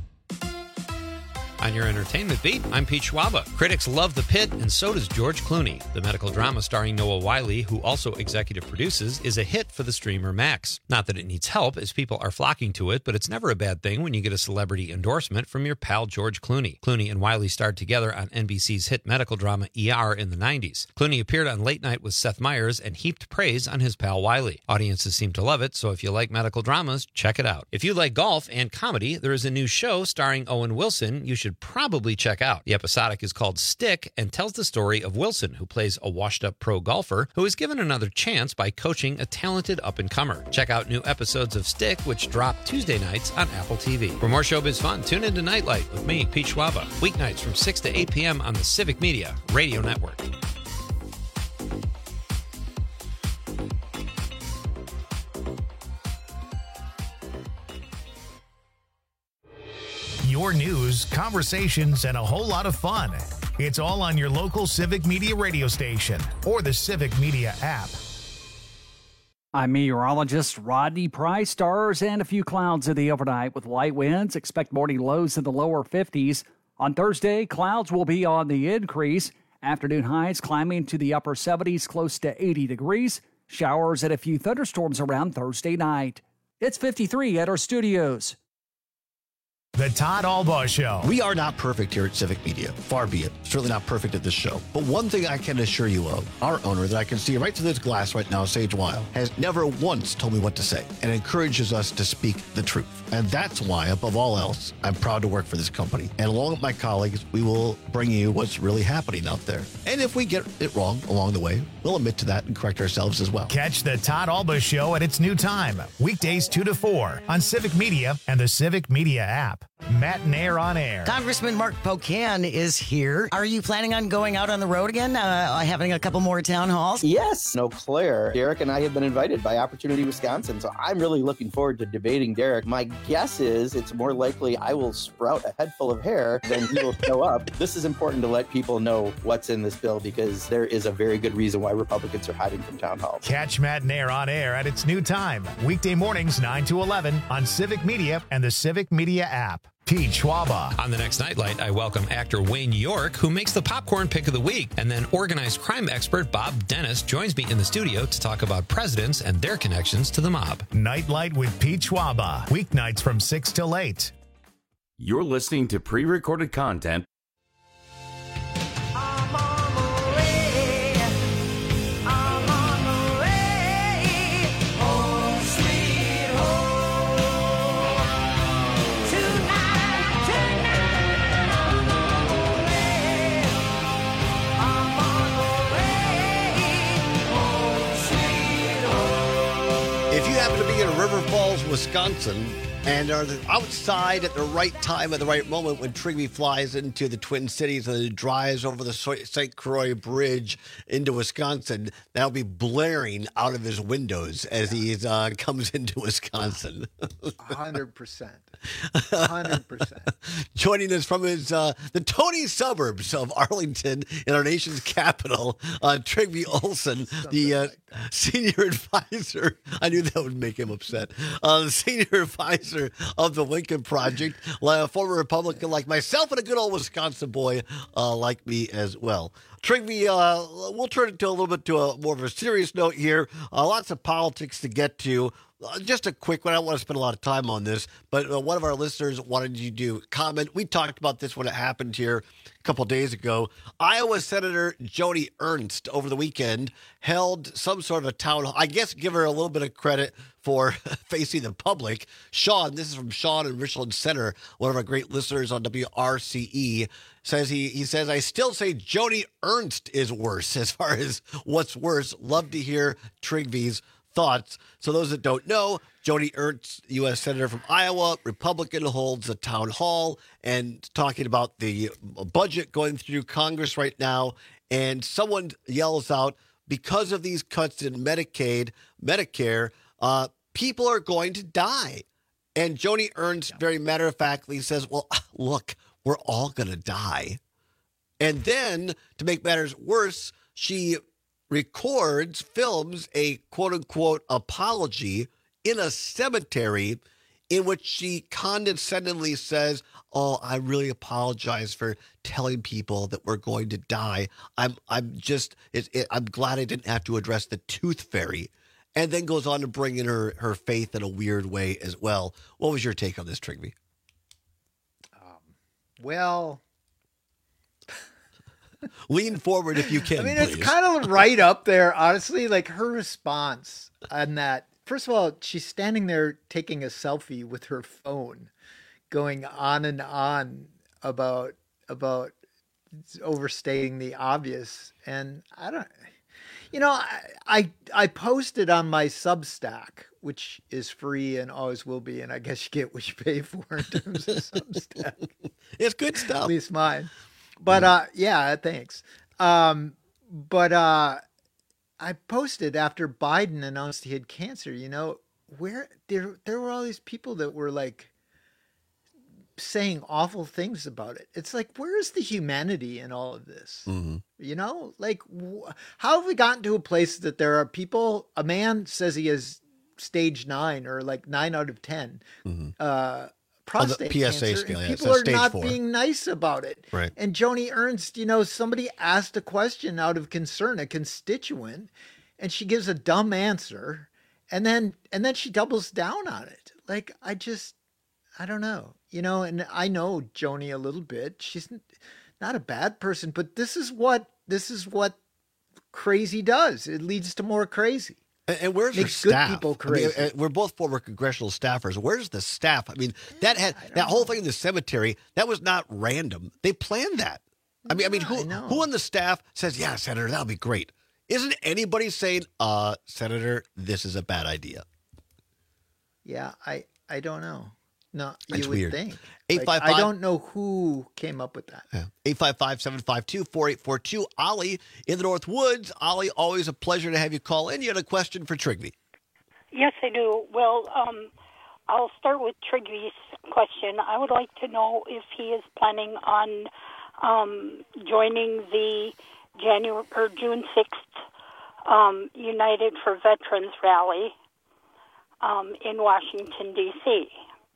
On your entertainment beat, I'm Pete Schwaba. Critics love The Pit, and so does George Clooney. The medical drama starring Noah Wyle, who also executive produces, is a hit for the streamer Max. Not that it needs help, as people are flocking to it, but it's never a bad thing when you get a celebrity endorsement from your pal George Clooney. Clooney and Wyle starred together on N B C's hit medical drama E R in the nineties. Clooney appeared on Late Night with Seth Meyers and heaped praise on his pal Wyle. Audiences seem to love it, so if you like medical dramas, check it out. If you like golf and comedy, there is a new show starring Owen Wilson you should probably check out. The episodic is called Stick and tells the story of Wilson, who plays a washed-up pro golfer who is given another chance by coaching a talented up-and-comer. Check out new episodes of Stick, which drop Tuesday nights on Apple T V. For more showbiz fun, tune into Nightlight with me, Pete Schwaba, weeknights from six to eight p.m. on the Civic Media Radio Network. Your news, conversations, and a whole lot of fun. It's all on your local Civic Media radio station or the Civic Media app. I'm meteorologist Rodney Price. Stars and a few clouds in the overnight with light winds. Expect morning lows in the lower fifties. On Thursday, clouds will be on the increase. Afternoon highs climbing to the upper seventies, close to eighty degrees. Showers and a few thunderstorms around Thursday night. It's fifty-three at our studios. The Todd Albaugh Show. We are not perfect here at Civic Media. Far be it. Certainly not perfect at this show. But one thing I can assure you of, our owner that I can see right through this glass right now, Sage Weil, has never once told me what to say and encourages us to speak the truth. And that's why, above all else, I'm proud to work for this company. And along with my colleagues, we will bring you what's really happening out there. And if we get it wrong along the way, we'll admit to that and correct ourselves as well. Catch the Todd Albaugh Show at its new time, weekdays two to four on Civic Media and the Civic Media app. Matt and Air on Air. Congressman Mark Pocan is here. Are you planning on going out on the road again, uh, having a couple more town halls? Yes, Eau Claire. Derek and I have been invited by Opportunity Wisconsin, so I'm really looking forward to debating Derek. My guess is it's more likely I will sprout a head full of hair than he will show up. This is important to let people know what's in this bill because there is a very good reason why Republicans are hiding from town halls. Catch Matt and Air on Air at its new time, weekday mornings nine to eleven on Civic Media and the Civic Media app. Pete Schwaba. On the next Nightlight, I welcome actor Wayne York, who makes the popcorn pick of the week. And then organized crime expert Bob Dennis joins me in the studio to talk about presidents and their connections to the mob. Nightlight with Pete Schwaba. Weeknights from six till eight. You're listening to pre-recorded content. If you happen to be in River Falls, Wisconsin, and are outside at the right time at the right moment when Trigby flies into the Twin Cities and then drives over the Saint Croix Bridge into Wisconsin, that'll be blaring out of his windows as he uh, comes into Wisconsin. one hundred percent. one hundred percent. Joining us from his uh, the Tony suburbs of Arlington in our nation's capital, uh, Trigby Olson, Something the uh, like senior advisor. I knew that would make him upset. Uh, the senior advisor of the Lincoln Project, a former Republican like myself and a good old Wisconsin boy uh, like me as well. Trigby, uh, we'll turn it to a little bit to a more of a serious note here. Uh, lots of politics to get to. Uh, just a quick one. I don't want to spend a lot of time on this, but uh, one of our listeners wanted you to comment. We talked about this when it happened here a couple of days ago. Iowa Senator Joni Ernst over the weekend held some sort of a town hall. I guess give her a little bit of credit for facing the public. Sean, this is from Sean in Richland Center, one of our great listeners on W R C E, says he he says, I still say Joni Ernst is worse as far as what's worse. Love to hear Trigby's thoughts. So those that don't know, Joni Ernst, U S Senator from Iowa, Republican, holds a town hall and talking about the budget going through Congress right now. And someone yells out, because of these cuts in Medicaid, Medicare, uh, people are going to die. And Joni Ernst very matter-of-factly says, well, look, we're all going to die. And then, to make matters worse, she records, films a quote-unquote apology in a cemetery in which she condescendingly says, oh, I really apologize for telling people that we're going to die. I'm I'm just, it, it, I'm glad I didn't have to address the tooth fairy. And then goes on to bring in her, her faith in a weird way as well. What was your take on this, Trigby? Um, well... Lean forward if you can. I mean, please. It's kind of right up there, honestly. Like her response on that. First of all, she's standing there taking a selfie with her phone, going on and on about about overstating the obvious. And I don't, you know, I I, I posted on my Substack, which is free and always will be, and I guess you get what you pay for in terms of Substack. It's good stuff. At least mine. But, uh, yeah, thanks. Um, but, uh, I posted after Biden announced he had cancer, you know, where there, there were all these people that were like saying awful things about it. It's like, where is the humanity in all of this? Mm-hmm. You know, like wh- how have we gotten to a place that there are people, a man says he has stage nine or like nine out of ten, mm-hmm. uh, prostate P S A cancer, scale, and yeah, people are stage not four. being nice about it. Right. And Joni Ernst, you know, somebody asked a question out of concern, a constituent, and she gives a dumb answer, and then and then she doubles down on it. Like, I just, I don't know, you know. And I know Joni a little bit. She's not a bad person, but this is what this is what crazy does. It leads to more crazy. And, and where's Makes her staff? good people I mean, crazy. uh, we're both former congressional staffers. Where's the staff? I mean, that had that whole thing in the cemetery. That was not random. They planned that. I mean, I mean, who I who on the staff says, "Yeah, Senator, that'll be great"? Isn't anybody saying, "Uh, Senator, this is a bad idea"? Yeah, I I don't know. No, That's you would weird. think. eight five five Like, I don't know who came up with that. Yeah. eight five five, seven five two, four eight four two. Ollie in the North Woods. Ollie, always a pleasure to have you call in. You had a question for Trigby. Yes, I do. Well, um, I'll start with Trigby's question. I would like to know if he is planning on um, joining the January or June sixth um, United for Veterans rally um, in Washington, D C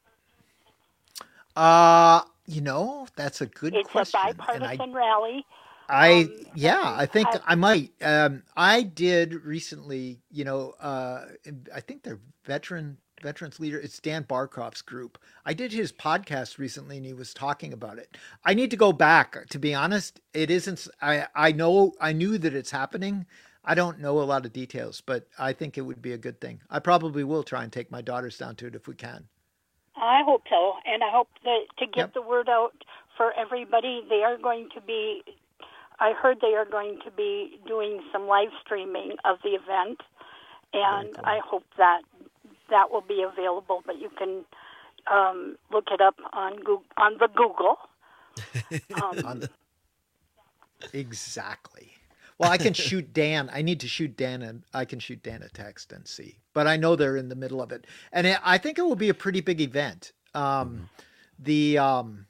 Uh, you know, that's a good It's question. a And I bipartisan rally. I Um, yeah, I think I- I might. Um, I did recently. You know, uh, I think they're veteran veterans leader. It's Dan Barkoff's group. I did his podcast recently, and he was talking about it. I need to go back. To be honest, it isn't. I I know I knew that it's happening. I don't know a lot of details, but I think it would be a good thing. I probably will try and take my daughters down to it if we can. I hope so, and I hope that to get the word out for everybody, they are going to be. I heard they are going to be doing some live streaming of the event, and I hope that that will be available. But you can um, look it up on Google, on the Google. Um, On the- exactly. Well, I can shoot Dan. I need to shoot Dan, and I can shoot Dan a text and see. But I know they're in the middle of it, and it, I think it will be a pretty big event. Um, the um,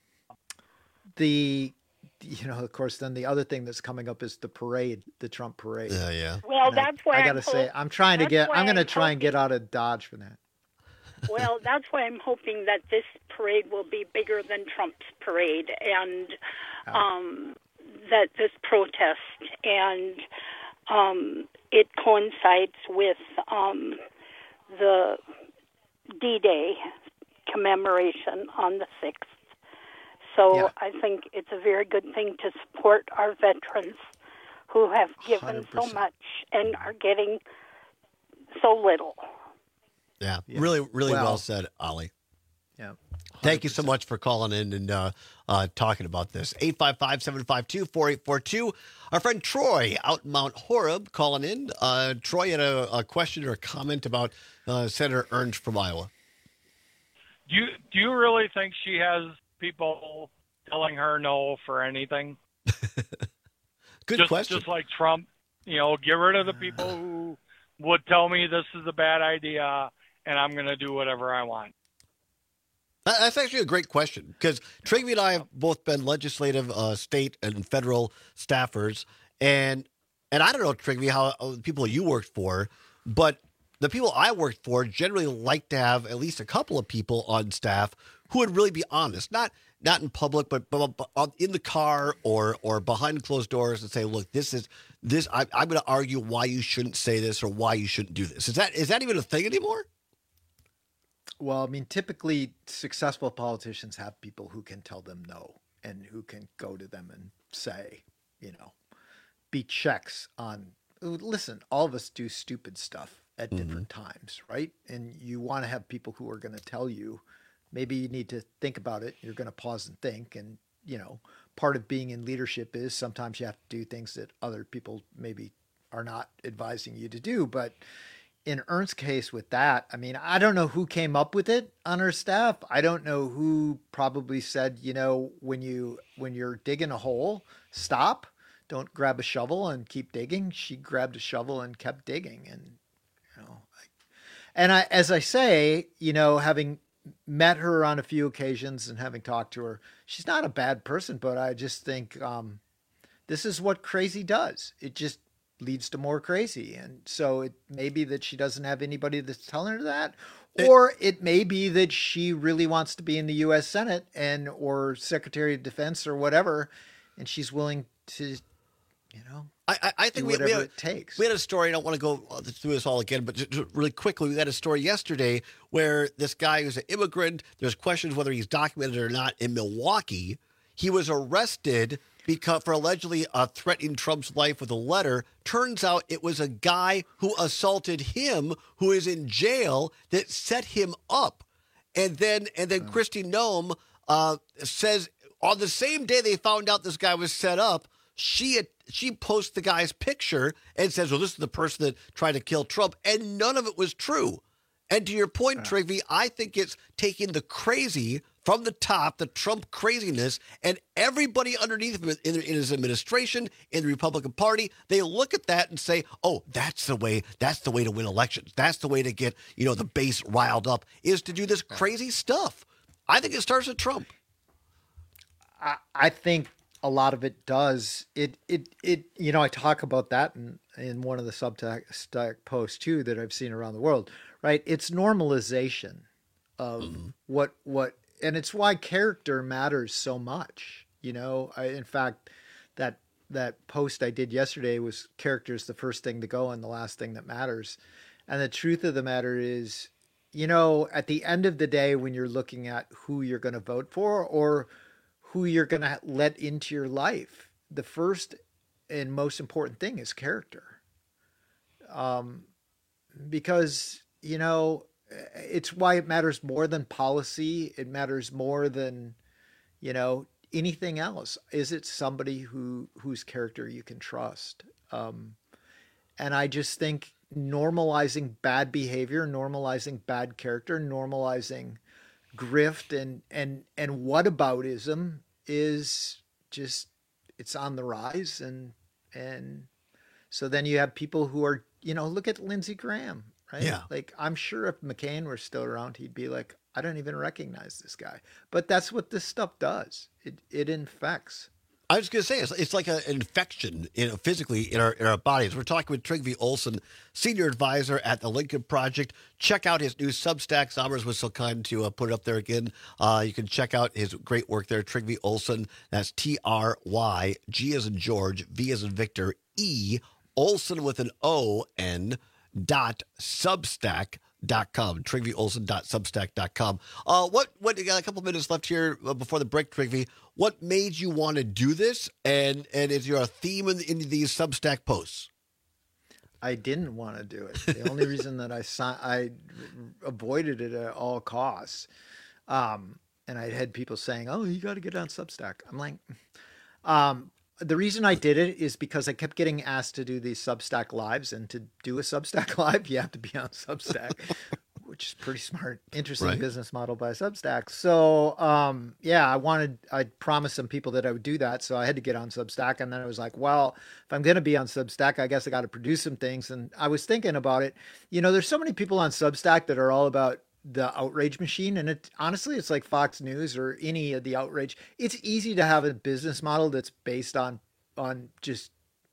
the you know, of course, then the other thing that's coming up is the parade, the Trump parade. Yeah, yeah. Well, And I- that's why I I'm gotta say, hope- I'm trying to that's get. why I'm going to I'm try and get out of Dodge for that. Well, that's why I'm hoping that this parade will be bigger than Trump's parade, and um, that this protest and um, it coincides with um, the D-Day commemoration on the sixth. So Yeah. I think it's a very good thing to support our veterans who have given one hundred so percent. much and are getting so little. Yeah, really, really well, Well- said, Ollie. Yeah. Thank you so much for calling in and uh, uh, talking about this. eight five five, seven five two, four eight four two. Our friend Troy out in Mount Horeb calling in. Uh, Troy had a, a question or a comment about uh, Senator Ernst from Iowa. Do you do you really think she has people telling her no for anything? Good just, question. Just like Trump, you know, get rid of the people who would tell me this is a bad idea and I'm going to do whatever I want. That- That's actually a great question because Trigby and I have both been legislative, uh, state, and federal staffers, and and I don't know, Trigby, how uh, the people you worked for, but the people I worked for generally like to have at least a couple of people on staff who would really be honest, not not in public, but, but, but in the car or or behind closed doors, and say, look, this is this. I, I'm going to argue why you shouldn't say this or why you shouldn't do this. Is that is that even a thing anymore? Well, I mean, typically successful politicians have people who can tell them no and who can go to them and say, you know, be checks on, listen, all of us do stupid stuff at different times, right? And you want to have people who are going to tell you, maybe you need to think about it. You're going to pause and think. And, you know, part of being in leadership is sometimes you have to do things that other people maybe are not advising you to do. But in Ernst's case with that, I mean, I don't know who came up with it on her staff. I don't know who probably said, you know, when you when you're digging a hole, stop. Don't grab a shovel and keep digging. She grabbed a shovel and kept digging. And, you know, I, and I, as I say, you know, having met her on a few occasions and having talked to her, she's not a bad person, but I just think um, this is what crazy does. It just leads to more crazy. And so it may be that she doesn't have anybody that's telling her that, or it may be that she really wants to be in the U S Senate and, or Secretary of Defense or whatever. And she's willing to, you know, I, I, I think do we, whatever we had, it takes. We had a story. I don't want to go through this all again, but just really quickly, we had a story yesterday where this guy who's an immigrant, there's questions whether he's documented or not in Milwaukee. He was arrested because for allegedly uh, threatening Trump's life with a letter. Turns out it was a guy who assaulted him, who is in jail, that set him up. And then, and then Kristi Noem uh, says on the same day they found out this guy was set up, she had, she posts the guy's picture and says, well, this is the person that tried to kill Trump. And none of it was true. And to your point, uh, Trigby, I think it's taking the crazy from the top, the Trump craziness, and everybody underneath him in, in his administration, in the Republican Party, they look at that and say, oh, that's the way, that's the way to win elections. That's the way to get, you know, the base riled up, is to do this crazy stuff. I think it starts with Trump. I, I think a lot of it does. It, it, it, you know, I talk about that in, in one of the Substack posts too that I've seen around the world, right? It's normalization of mm-hmm. what, what, and it's why character matters so much. You know, I, in fact, that that post I did yesterday was character is the first thing to go and the last thing that matters. And the truth of the matter is, you know, at the end of the day, when you're looking at who you're going to vote for or who you're going to let into your life, the first and most important thing is character. Um, because, you know, it's why it matters more than policy. It matters more than, you know, anything else. Is it somebody who whose character you can trust? Um, and I just think normalizing bad behavior, normalizing bad character, normalizing grift and and and whataboutism is just, it's on the rise. And and so then you have people who are, you know, look at Lindsey Graham. Right? Yeah. Like, I'm sure if McCain were still around, he'd be like, I don't even recognize this guy. But that's what this stuff does. It it infects. I was going to say, it's, it's like an infection, you know, physically in our in our bodies. We're talking with Trygve Olsen, senior advisor at the Lincoln Project. Check out his new Substack. Sommers was so kind to uh, put it up there again. Uh, you can check out his great work there, Trygve Olsen. That's T R Y, G as in George, V as in Victor, E, Olsen with an O, N, dot substack dot com, Trygve Olsen dot substack dot com. Uh, what, what, you got a couple minutes left here before the break, Trygve. What made you want to do this? And, and is there a theme in, in these Substack posts? I didn't want to do it. The only reason that I saw, I avoided it at all costs. Um, and I had people saying, oh, you got to get on Substack. I'm like, um, the reason I did it is because I kept getting asked to do these Substack lives, and to do a Substack live, you have to be on Substack, which is pretty smart, interesting right. business model by Substack. So, um, yeah, I wanted, I promised some people that I would do that. So I had to get on Substack. And then I was like, well, if I'm going to be on Substack, I guess I got to produce some things. And I was thinking about it. You know, there's so many people on Substack that are all about the outrage machine. And it honestly, it's like Fox News or any of the outrage. It's easy to have a business model that's based on, on just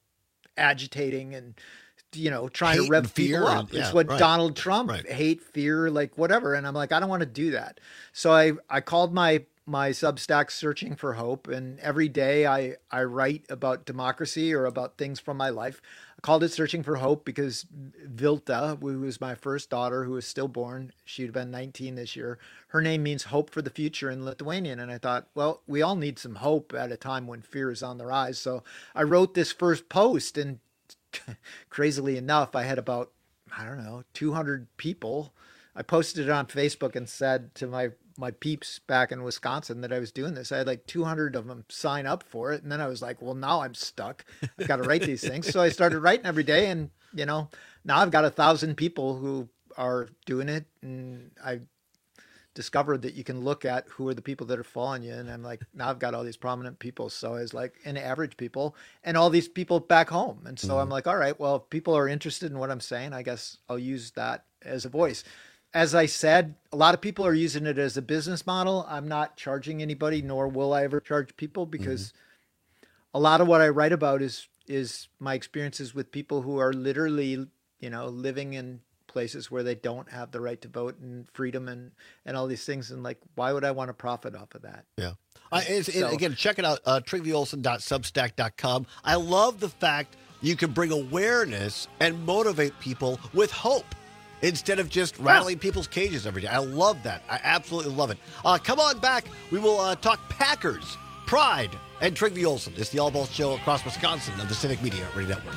agitating and, you know, trying hate to rev people up. And, yeah, it's what right. Donald Trump, right. hate, fear, like whatever. And I'm like, I don't want to do that. So I, I called my, my Substack Searching for Hope. And every day I, I write about democracy or about things from my life. I called it Searching for Hope because Vilta, who was my first daughter, who was stillborn, she'd have been nineteen this year. Her name means hope for the future in Lithuanian. And I thought, well, we all need some hope at a time when fear is on the rise. So I wrote this first post, and crazily enough, I had about, I don't know, two hundred people. I posted it on Facebook and said to my, my peeps back in Wisconsin that I was doing this. I had like two hundred of them sign up for it. And then I was like, well, now I'm stuck. I've got to write these things. So I started writing every day. And, you know, now I've got a thousand people who are doing it. And I discovered that you can look at who are the people that are following you. And I'm like, now I've got all these prominent people. So I was like, and average people and all these people back home. And so mm-hmm. I'm like, all right, well, if people are interested in what I'm saying, I guess I'll use that as a voice. As I said, a lot of people are using it as a business model. I'm not charging anybody, nor will I ever charge people, because mm-hmm. a lot of what I write about is, is my experiences with people who are literally, you know, living in places where they don't have the right to vote and freedom and, and all these things. And like, why would I want to profit off of that? Yeah. Uh, it's, so, again, check it out, uh, Trygve Olsen dot substack dot com. I love the fact you can bring awareness and motivate people with hope instead of just rattling yeah. people's cages every day. I love that. I absolutely love it. Uh, come on back. We will uh, talk Packers, Pride, and Trygve Olsen. It's the All Balls Show across Wisconsin of the Civic Media Radio Network.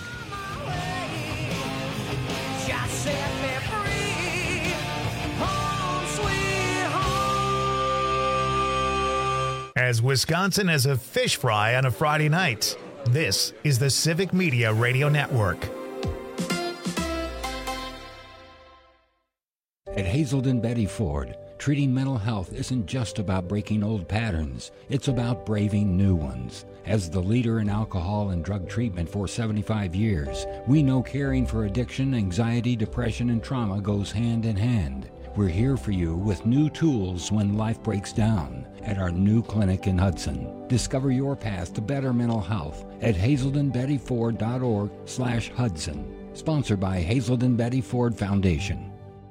As Wisconsin has a fish fry on a Friday night, this is the Civic Media Radio Network. At Hazelden Betty Ford, treating mental health isn't just about breaking old patterns, it's about braving new ones. As the leader in alcohol and drug treatment for seventy-five years, we know caring for addiction, anxiety, depression, and trauma goes hand in hand. We're here for you with new tools when life breaks down at our new clinic in Hudson. Discover your path to better mental health at hazelden betty ford dot org slash Hudson. Sponsored by Hazelden Betty Ford Foundation.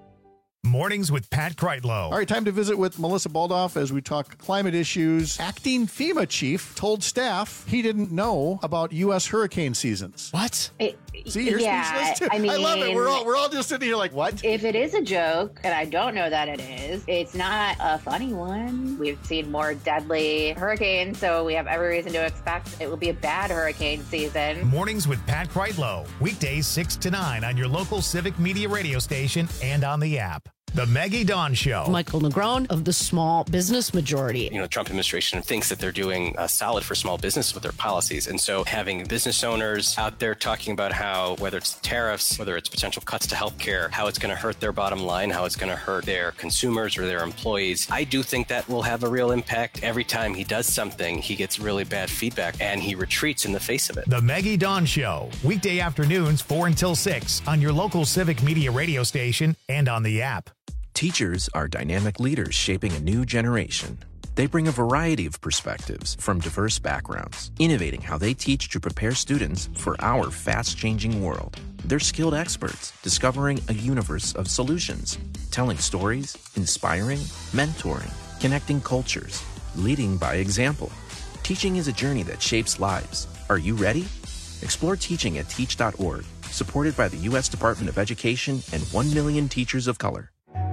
Mornings with Pat Kreitlow. All right, time to visit with Melissa Baldoff as we talk climate issues. Acting FEMA chief told staff he didn't know about U S hurricane seasons. What? It, See, you're yeah, speechless too. I mean, I love it. We're all we're all just sitting here like, what? If it is a joke, and I don't know that it is, it's not a funny one. We've seen more deadly hurricanes, so we have every reason to expect it will be a bad hurricane season. Mornings with Pat Kreitlow. Weekdays six to nine on your local Civic Media radio station and on the app. The Maggie Dawn Show. Michael Negron of the Small Business Majority. You know, the Trump administration thinks that they're doing uh, solid for small business with their policies. And so having business owners out there talking about how, whether it's tariffs, whether it's potential cuts to healthcare, how it's going to hurt their bottom line, how it's going to hurt their consumers or their employees, I do think that will have a real impact. Every time he does something, he gets really bad feedback and he retreats in the face of it. The Maggie Dawn Show. Weekday afternoons, four until six on your local Civic Media radio station and on the app. Teachers are dynamic leaders shaping a new generation. They bring a variety of perspectives from diverse backgrounds, innovating how they teach to prepare students for our fast-changing world. They're skilled experts, discovering a universe of solutions, telling stories, inspiring, mentoring, connecting cultures, leading by example. Teaching is a journey that shapes lives. Are you ready? Explore teaching at teach dot org, supported by the U S Department of Education and one million teachers of color.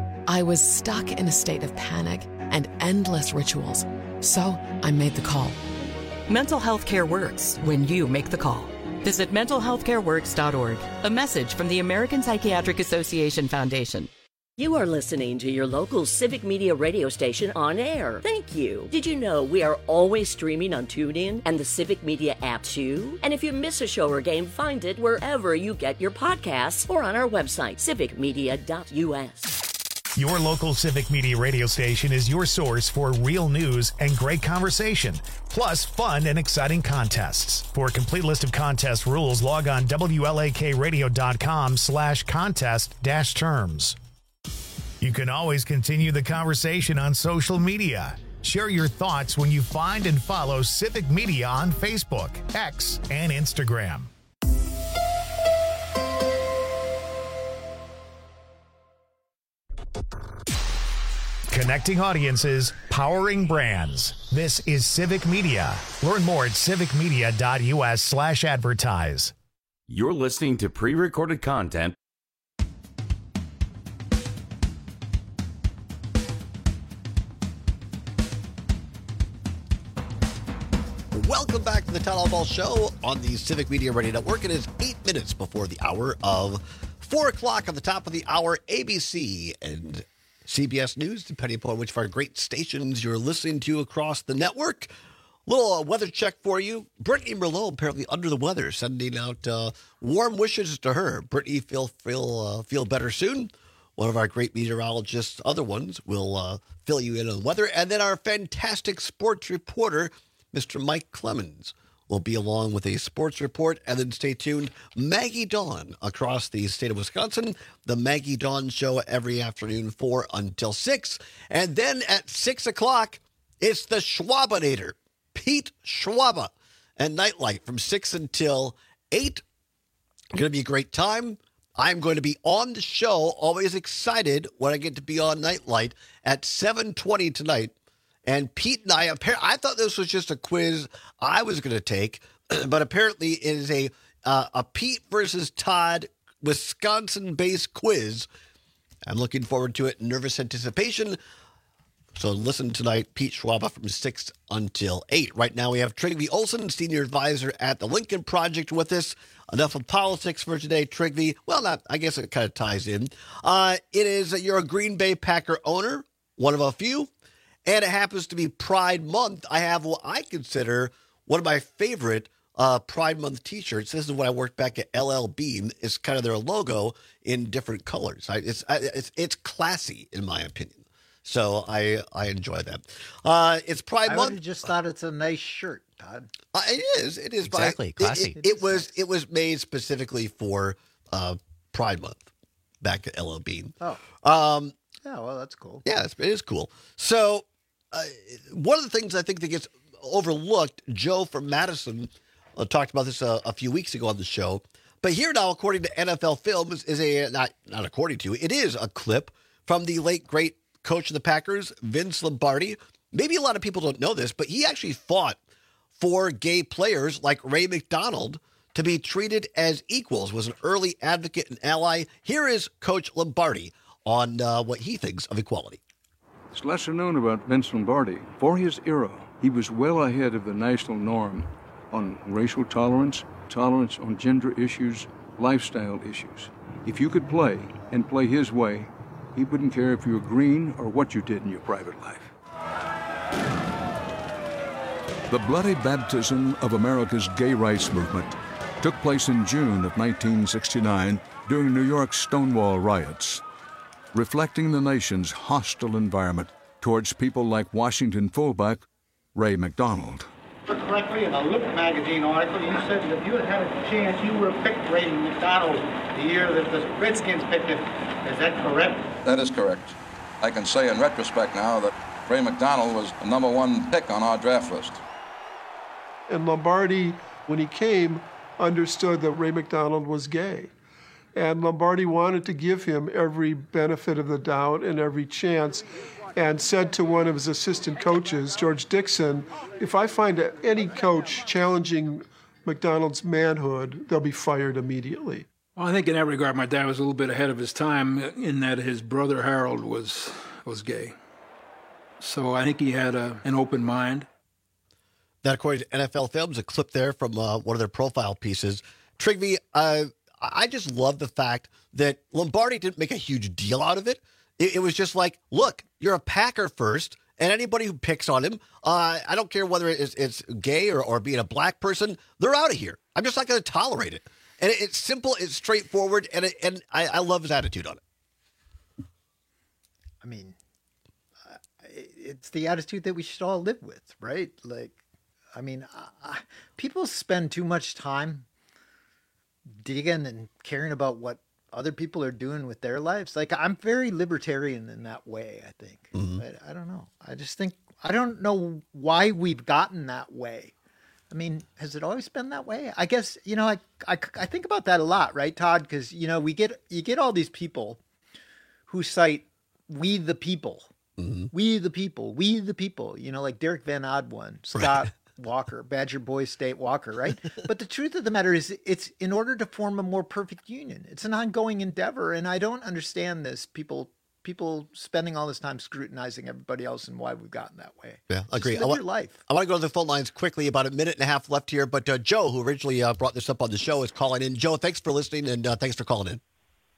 I was stuck in a state of panic and endless rituals, so I made the call. Mental health care works when you make the call. Visit mental health care works dot org. A message from the American Psychiatric Association Foundation. You are listening to your local Civic Media radio station on air. Thank you. Did you know we are always streaming on TuneIn and the Civic Media app too? And if you miss a show or game, find it wherever you get your podcasts or on our website, civic media dot U S. Your local Civic Media radio station is your source for real news and great conversation, plus fun and exciting contests. For a complete list of contest rules, log on W L A K radio dot com slash contest dash terms. You can always continue the conversation on social media. Share your thoughts when you find and follow Civic Media on Facebook, X, and Instagram. Connecting audiences, powering brands. This is Civic Media. Learn more at civic media dot U S slash advertise. You're listening to pre-recorded content. Welcome back to the Town Hall Ball Show on the Civic Media Radio Network. It is eight minutes before the hour of four o'clock. At the top of the hour, A B C and C B S News, depending upon which of our great stations you're listening to across the network. Little uh, weather check for you. Brittany Merlot apparently under the weather, sending out uh, warm wishes to her. Brittany, feel feel uh, feel better soon. One of our great meteorologists, other ones, will uh, fill you in on the weather. And then our fantastic sports reporter, Mister Mike Clemens, will be along with a sports report. And then stay tuned, Maggie Dawn across the state of Wisconsin. The Maggie Dawn Show every afternoon, four until six. And then at six o'clock, it's the Schwabinator, Pete Schwaba, and Nightlight from six until eight. Going to be a great time. I'm going to be on the show, always excited when I get to be on Nightlight at seven twenty tonight. And Pete and I, I thought this was just a quiz I was going to take, but apparently it is a uh, a Pete versus Todd Wisconsin-based quiz. I'm looking forward to it in nervous anticipation. So listen tonight, Pete Schwaba from six until eight. Right now we have Trygve Olsen, Senior Advisor at the Lincoln Project with us. Enough of politics for today, Trygve. Well, not, I guess it kind of ties in. Uh, it is, you're a Green Bay Packer owner, one of a few. And it happens to be Pride Month. I have what I consider one of my favorite uh, Pride Month T-shirts. This is when I worked back at L L Bean. It's kind of their logo in different colors. I, it's, I, it's it's classy in my opinion. So I I enjoy that. Uh, it's Pride I Month. would've just thought it's a nice shirt, Todd. Uh, it is. It is by- Exactly, it- classy. It, it was it was made specifically for uh, Pride Month back at L L Bean. Oh. Um, Yeah, well, that's cool. yeah, it's, it is cool. So uh, one of the things I think that gets overlooked, Joe from Madison uh, talked about this uh, a few weeks ago on the show. But here now, according to N F L Films, is a not not according to it is a clip from the late great coach of the Packers, Vince Lombardi. Maybe a lot of people don't know this, but he actually fought for gay players like Ray McDonald to be treated as equals. Was an early advocate and ally. Here is Coach Lombardi on uh, what he thinks of equality. It's lesser known about Vince Lombardi. For his era, he was well ahead of the national norm on racial tolerance, tolerance on gender issues, lifestyle issues. If you could play and play his way, he wouldn't care if you were green or what you did in your private life. The bloody baptism of America's gay rights movement took place in June of nineteen sixty-nine during New York's Stonewall riots, reflecting the nation's hostile environment towards people like Washington fullback Ray McDonald. Correctly, in a Look magazine article, you said that if you had had a chance, you would have picked Ray McDonald the year that the Redskins picked him. Is that correct? That is correct. I can say in retrospect now that Ray McDonald was the number one pick on our draft list. And Lombardi, when he came, understood that Ray McDonald was gay. And Lombardi wanted to give him every benefit of the doubt and every chance, and said to one of his assistant coaches, George Dixon, if I find any coach challenging McDonald's manhood, they'll be fired immediately. Well, I think in that regard, my dad was a little bit ahead of his time in that his brother Harold was was gay. So I think he had a, an open mind. That, according to N F L Films, a clip there from uh, one of their profile pieces. Trigby, uh, I just love the fact that Lombardi didn't make a huge deal out of it. It, it was just like, look, you're a Packer first, and anybody who picks on him, uh, I don't care whether it's, it's gay or, or being a black person, they're out of here. I'm just not going to tolerate it. And it, it's simple, it's straightforward, and it, and I, I love his attitude on it. I mean, uh, it's the attitude that we should all live with, right? Like, I mean, uh, people spend too much time digging and caring about what other people are doing with their lives. Like, I'm very libertarian in that way, I think. Mm-hmm. But I don't know. I just think, I don't know why we've gotten that way. I mean, has it always been that way? I guess, you know, I, I, I think about that a lot, right, Todd? Because, you know, we get, you get all these people who cite we the people, mm-hmm. we the people, we the people, you know, like Derek Van Odwin, Scott right. Walker, Badger Boys State Walker, right? But the truth of the matter is it's in order to form a more perfect union. It's an ongoing endeavor. And I don't understand this. People people spending all this time scrutinizing everybody else and why we've gotten that way. Yeah, Just agree. live I want, your life. I want to go to the phone lines quickly. About a minute and a half left here. But uh, Joe, who originally uh, brought this up on the show, is calling in. Joe, thanks for listening, and uh, thanks for calling in.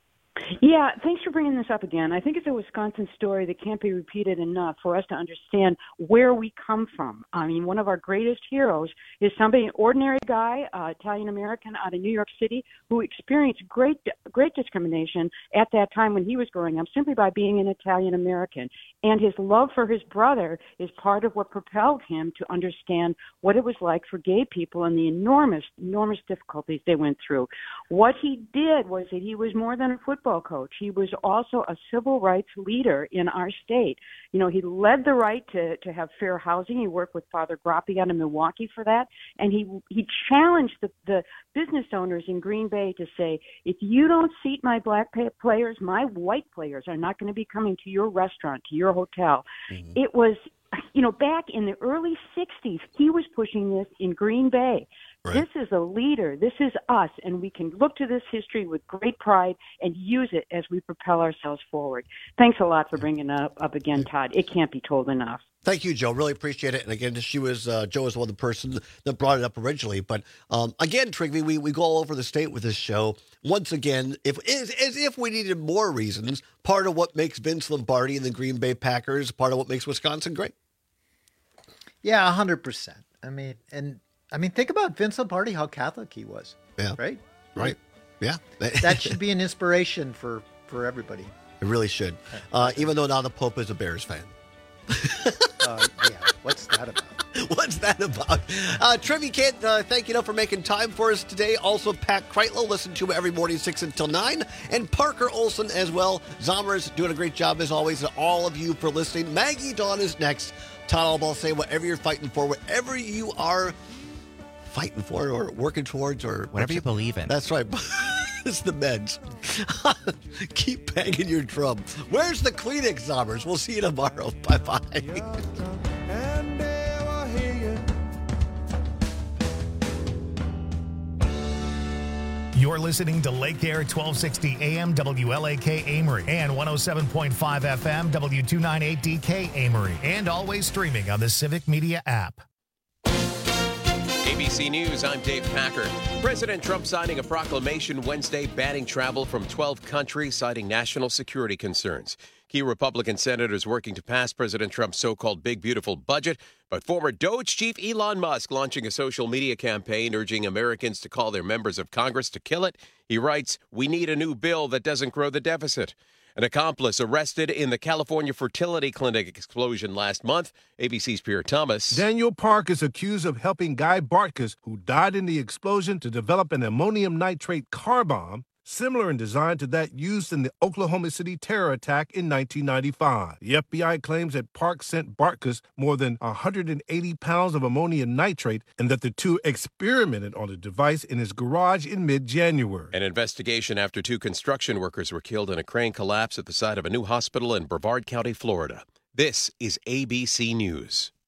Yeah, thanks for bringing this up again. I think it's a Wisconsin story that can't be repeated enough for us to understand where we come from. I mean, one of our greatest heroes is somebody, an ordinary guy, uh, Italian-American out of New York City, who experienced great great discrimination at that time when he was growing up simply by being an Italian-American. And his love for his brother is part of what propelled him to understand what it was like for gay people and the enormous, enormous difficulties they went through. What he did was that he was more than a football coach. He was also a civil rights leader in our state. You know, he led the right to, to have fair housing. He worked with Father Grappi out of Milwaukee for that. And he he challenged the, the business owners in Green Bay to say, if you don't seat my black pay- players, my white players are not going to be coming to your restaurant, to your hotel. Mm-hmm. It was, you know, back in the early sixties, he was pushing this in Green Bay. Right. This is a leader. This is us, and we can look to this history with great pride and use it as we propel ourselves forward. Thanks a lot for bringing it up, up again, Todd. It can't be told enough. Thank you, Joe. Really appreciate it. And again, she was uh, Joe was one of the person that brought it up originally. But um, again, Trigby, we, we go all over the state with this show. Once again, if as, as if we needed more reasons, part of what makes Vince Lombardi and the Green Bay Packers, part of what makes Wisconsin great. Yeah, one hundred percent. I mean, and I mean, think about Vince Lombardi, how Catholic he was. Yeah. Right? Right. Yeah. That should be an inspiration for, for everybody. It really should. Uh, even though now the Pope is a Bears fan. uh, yeah. What's that about? What's that about? Uh, Trivia Kid, uh, thank you for making time for us today. Also, Pat Kreitlow, listen to him every morning, six until nine. And Parker Olson as well. Zombers doing a great job as always. And all of you for listening. Maggie Dawn is next. Todd Albaugh say whatever you're fighting for, whatever you are fighting for or working towards or whatever you believe in. That's right. It's the meds. Keep banging your drum. Where's the Kleenex, Zombers? We'll see you tomorrow. Bye-bye. You're listening to Lake Air twelve sixty A M W L A K Amory and one oh seven point five F M W two ninety-eight D K Amory, and always streaming on the Civic Media app. A B C News, I'm Dave Packer. President Trump signing a proclamation Wednesday banning travel from twelve countries, citing national security concerns. Key Republican senators working to pass President Trump's so-called big, beautiful budget, but former Doge chief Elon Musk launching a social media campaign urging Americans to call their members of Congress to kill it. He writes, "We need a new bill that doesn't grow the deficit." An accomplice arrested in the California fertility clinic explosion last month. A B C's Pierre Thomas. Daniel Park is accused of helping Guy Bartkus, who died in the explosion, to develop an ammonium nitrate car bomb similar in design to that used in the Oklahoma City terror attack in nineteen ninety-five. The F B I claims that Park sent Bartkus more than one hundred eighty pounds of ammonium nitrate and that the two experimented on the device in his garage in mid-January. An investigation after two construction workers were killed in a crane collapse at the site of a new hospital in Brevard County, Florida. This is A B C News.